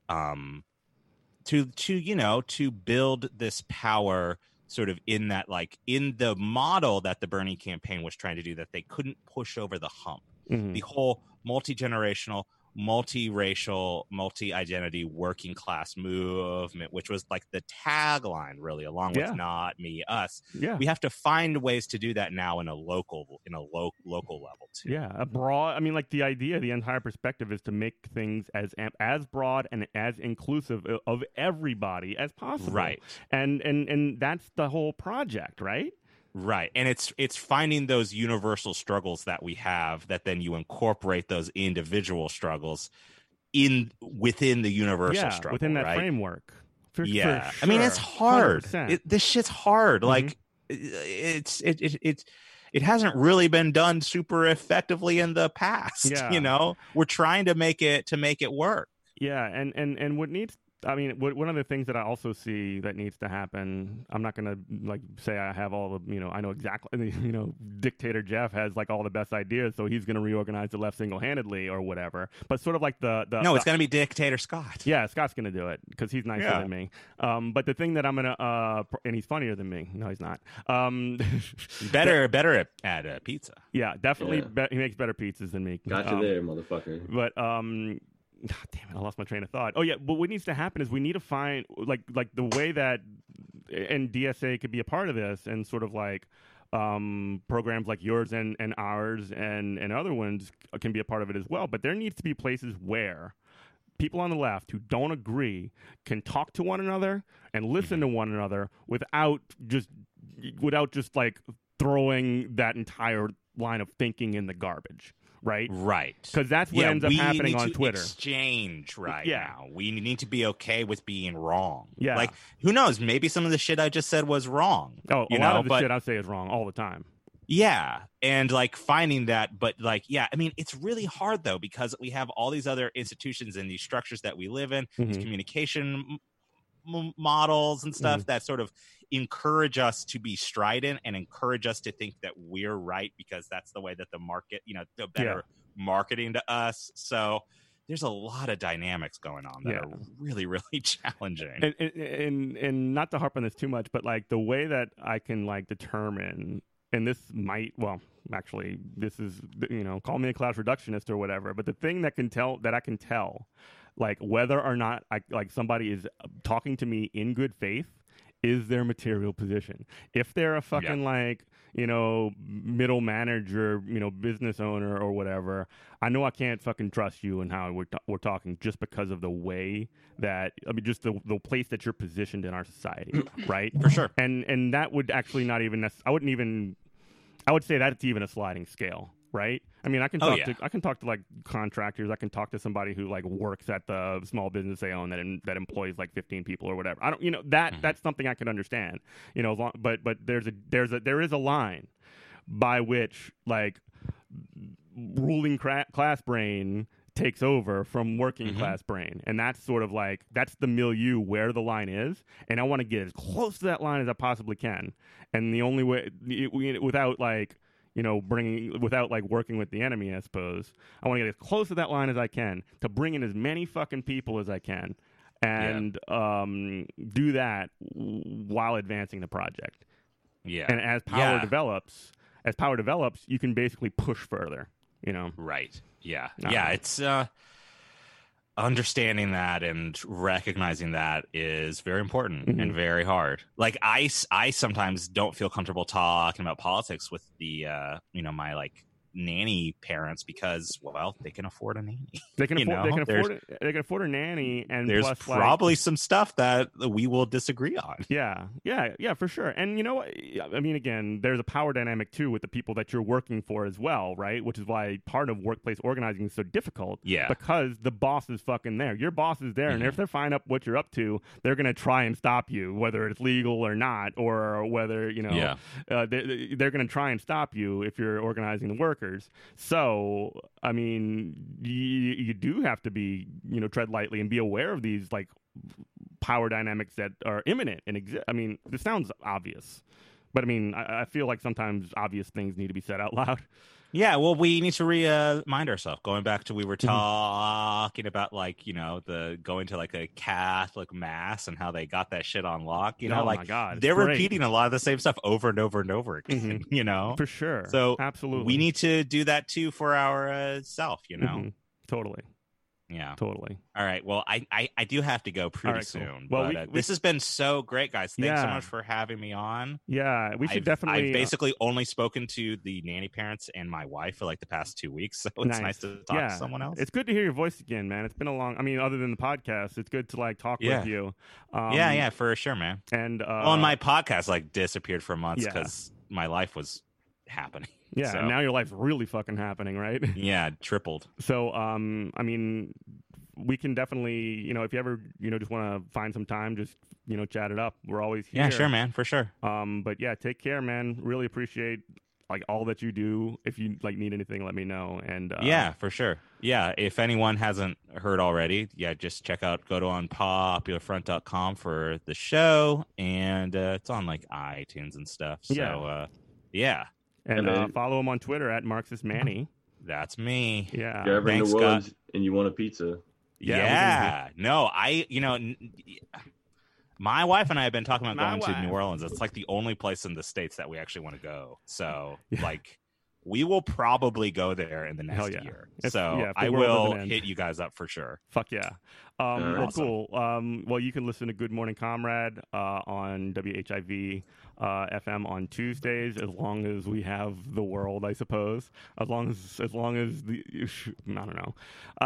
build this power sort of in that, like, in the model that the Bernie campaign was trying to do, that they couldn't push over the hump. The whole multi-generational, multiracial, multi-identity working class movement, which was like the tagline, really, along with "Not Me, Us." Yeah, we have to find ways to do that now in a local level too. Yeah, a broad. I mean, like the entire perspective is to make things as broad and as inclusive of everybody as possible. Right, and that's the whole project, right? Right. And it's finding those universal struggles that we have, that then you incorporate those individual struggles within the universal struggle. Within that framework. For sure. I mean, it's hard. This shit's hard. Like it hasn't really been done super effectively in the past. We're trying to make it work. Yeah, and what needs, I mean, one of the things that I also see that needs to happen, I'm not going to like say I have all the, I know exactly, Dictator Jeff has like all the best ideas, so he's going to reorganize the left single-handedly or whatever. But sort of like No, it's going to be Dictator Scott. Yeah, Scott's going to do it because he's nicer than me. But the thing that I'm going to, and he's funnier than me. No, he's not. Better at pizza. Yeah, definitely. He makes better pizzas than me. Got you there, motherfucker. But, God damn it! I lost my train of thought. Oh yeah, but what needs to happen is we need to find like the way that, and DSA could be a part of this, and sort of like programs like yours and ours and other ones can be a part of it as well. But there needs to be places where people on the left who don't agree can talk to one another and listen to one another without just like throwing that entire line of thinking in the garbage. Right. Because that's what ends up happening on Twitter. Exchange now. We need to be okay with being wrong. Yeah. Like, who knows? Maybe some of the shit I just said was wrong. Oh, a lot of the shit I say is wrong all the time. Yeah. And like finding that, but like, I mean, it's really hard though, because we have all these other institutions and these structures that we live in, these communication models and stuff that sort of encourage us to be strident and encourage us to think that we're right because that's the way that the market, the better marketing to us. So there's a lot of dynamics going on that are really, really challenging. And not to harp on this too much, but like the way that I can like determine, and this might, well, actually, this is, call me a class reductionist or whatever, but the thing that I can tell, like whether or not like somebody is talking to me in good faith is their material position. If they're a fucking like, middle manager, business owner or whatever, I know I can't fucking trust you and how we're talking just because of the way that, just the place that you're positioned in our society, right? For sure. And that would actually not even, I would say that's even a sliding scale. Right. I mean, I can talk to like contractors. I can talk to somebody who like works at the small business they own that employs like 15 people or whatever. I don't, that's something I can understand. But there is a line by which like ruling class brain takes over from working class brain, and that's sort of like that's the milieu where the line is, and I want to get as close to that line as I possibly can. And the only way without like. Without like working with the enemy, I suppose. I want to get as close to that line as I can to bring in as many fucking people as I can and do that while advancing the project. Yeah. And as power develops, you can basically push further, Right. Yeah. Yeah. It's, understanding that and recognizing that is very important and very hard. Like I sometimes don't feel comfortable talking about politics with the, my like nanny parents because, well, they can afford a nanny. They can afford a nanny, and there's plus, probably some stuff that we will disagree on. Yeah, for sure. And you know what? I mean, again, there's a power dynamic too with the people that you're working for as well, right? Which is why part of workplace organizing is so difficult. Yeah, because the boss is fucking there. Your boss is there, and if they're finding up what you're up to, they're gonna try and stop you, whether it's legal or not, or whether they're gonna try and stop you if you're organizing the workers. So, I mean, you do have to be, tread lightly and be aware of these like power dynamics that are imminent and exist. I mean, this sounds obvious, but I mean, I feel like sometimes obvious things need to be said out loud. Yeah, well, we need to remind ourselves. Going back to we were talking about the going to like a Catholic mass and how they got that shit on lock. My God, they're repeating a lot of the same stuff over and over and over again. For sure. So absolutely, we need to do that too for our self. Totally. Yeah, totally. All right. Well, I do have to go pretty soon. Cool. Well, but this has been so great, guys. Thanks so much for having me on. Yeah, we should definitely. I've basically only spoken to the nanny parents and my wife for like the past 2 weeks, so it's nice to talk to someone else. It's good to hear your voice again, man. It's been a long. I mean, other than the podcast, it's good to like talk with you. Yeah, for sure, man. And my podcast like disappeared for months because my life was happening. Yeah, so. And now your life's really fucking happening, right? Yeah, tripled. So, I mean, we can definitely, if you ever, just want to find some time, just, chat it up. We're always here. Yeah, sure, man, for sure. But yeah, take care, man. Really appreciate like all that you do. If you like need anything, let me know. And yeah, for sure. Yeah, if anyone hasn't heard already, just go to unpopularfront.com for the show, and it's on like iTunes and stuff. So yeah. And follow him on Twitter at Marxist Manny. That's me. Yeah. If you're ever in New Orleans and you want a pizza. Yeah. No, my wife and I have been talking about going to New Orleans. It's like the only place in the States that we actually want to go. So, we will probably go there in the next year. So I will hit you guys up for sure. Fuck yeah. Well, cool. Well, you can listen to Good Morning Comrade on WHIV FM on Tuesdays, as long as we have the world, I suppose. As long as the I don't know.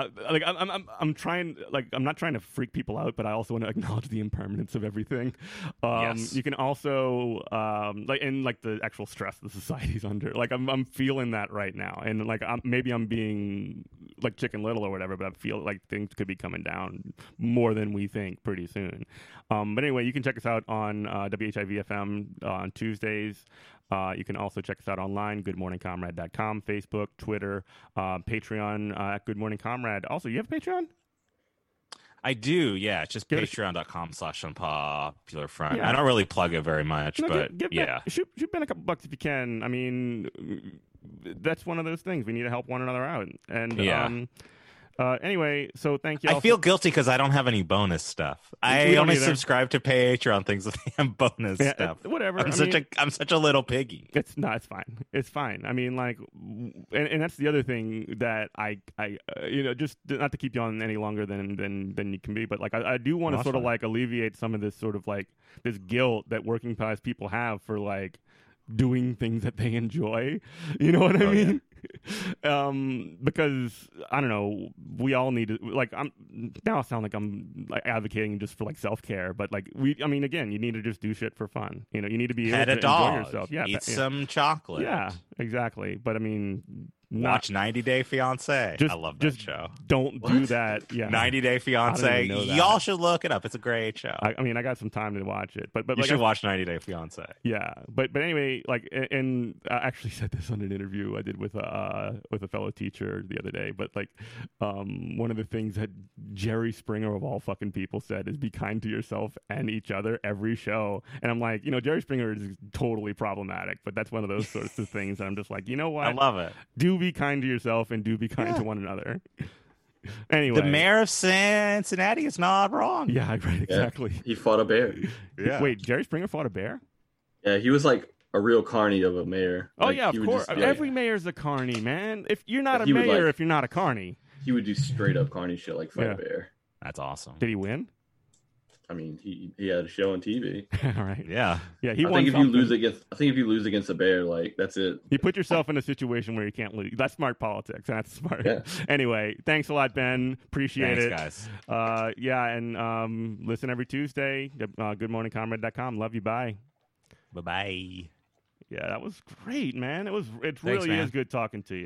I'm trying. I'm not trying to freak people out, but I also want to acknowledge the impermanence of everything. Yes. You can also the actual stress the society's under. I'm feeling that right now, and maybe I'm being like Chicken Little or whatever, but I feel like things could be coming down more than we think pretty soon. But anyway, you can check us out on WHIV FM on Tuesdays. You can also check us out online, goodmorningcomrade.com, Facebook, Twitter, Patreon at Good Morning Comrade. Also, you have Patreon? I do, yeah. It's just patreon.com/unpopularfront. Yeah. I don't really plug it very much, but shoot Ben a couple bucks if you can. I mean, that's one of those things. We need to help one another out. And anyway, so thank you. I feel guilty because I don't have any bonus stuff. I only subscribe to Patreon things with bonus stuff. Whatever. I'm such a little piggy. It's fine. It's fine. I mean, and that's the other thing that I just not to keep you on any longer than you can be, but I do want to sort of alleviate some of this sort of this guilt that working class people have for doing things that they enjoy. You know what I mean? Yeah. Because I don't know, we all need to I sound like I'm advocating just for self-care, but again, you need to just do shit for fun. You need to be able to enjoy yourself. Yeah, eat some chocolate. Yeah, exactly. But I mean, watch 90 Day Fiance. I love that show. Don't do that. Yeah, 90 Day Fiance. Y'all should look it up. It's a great show. I got some time to watch it, but you should watch 90 Day Fiance. Yeah, but anyway, and I actually said this on an interview I did with a fellow teacher the other day. But one of the things that Jerry Springer of all fucking people said is be kind to yourself and each other every show. And I'm like, Jerry Springer is totally problematic, but that's one of those sorts of things. And I'm just like, you know what? I love it. Do be kind to yourself and do be kind to one another. Anyway, the mayor of Cincinnati is not wrong. Yeah, right. Exactly. Yeah, he fought a bear. Yeah. Wait, Jerry Springer fought a bear? Yeah, he was a real carny of a mayor. Oh yeah, of course. Every mayor's a carny, man. If you're not a mayor, if you're not a carny, he would do straight up carny shit like fight a bear. That's awesome. Did he win? I mean, he had a show on TV. Right. Yeah. Yeah. I think if you lose against a Bear, like that's it. You put yourself in a situation where you can't lose. That's smart politics. That's smart. Yeah. Anyway, thanks a lot, Ben. Appreciate it, guys. Yeah, and listen every Tuesday. GoodMorningComrade.com. Love you. Bye. Bye. Yeah, that was great, man. It Thanks, really man. is good talking to you.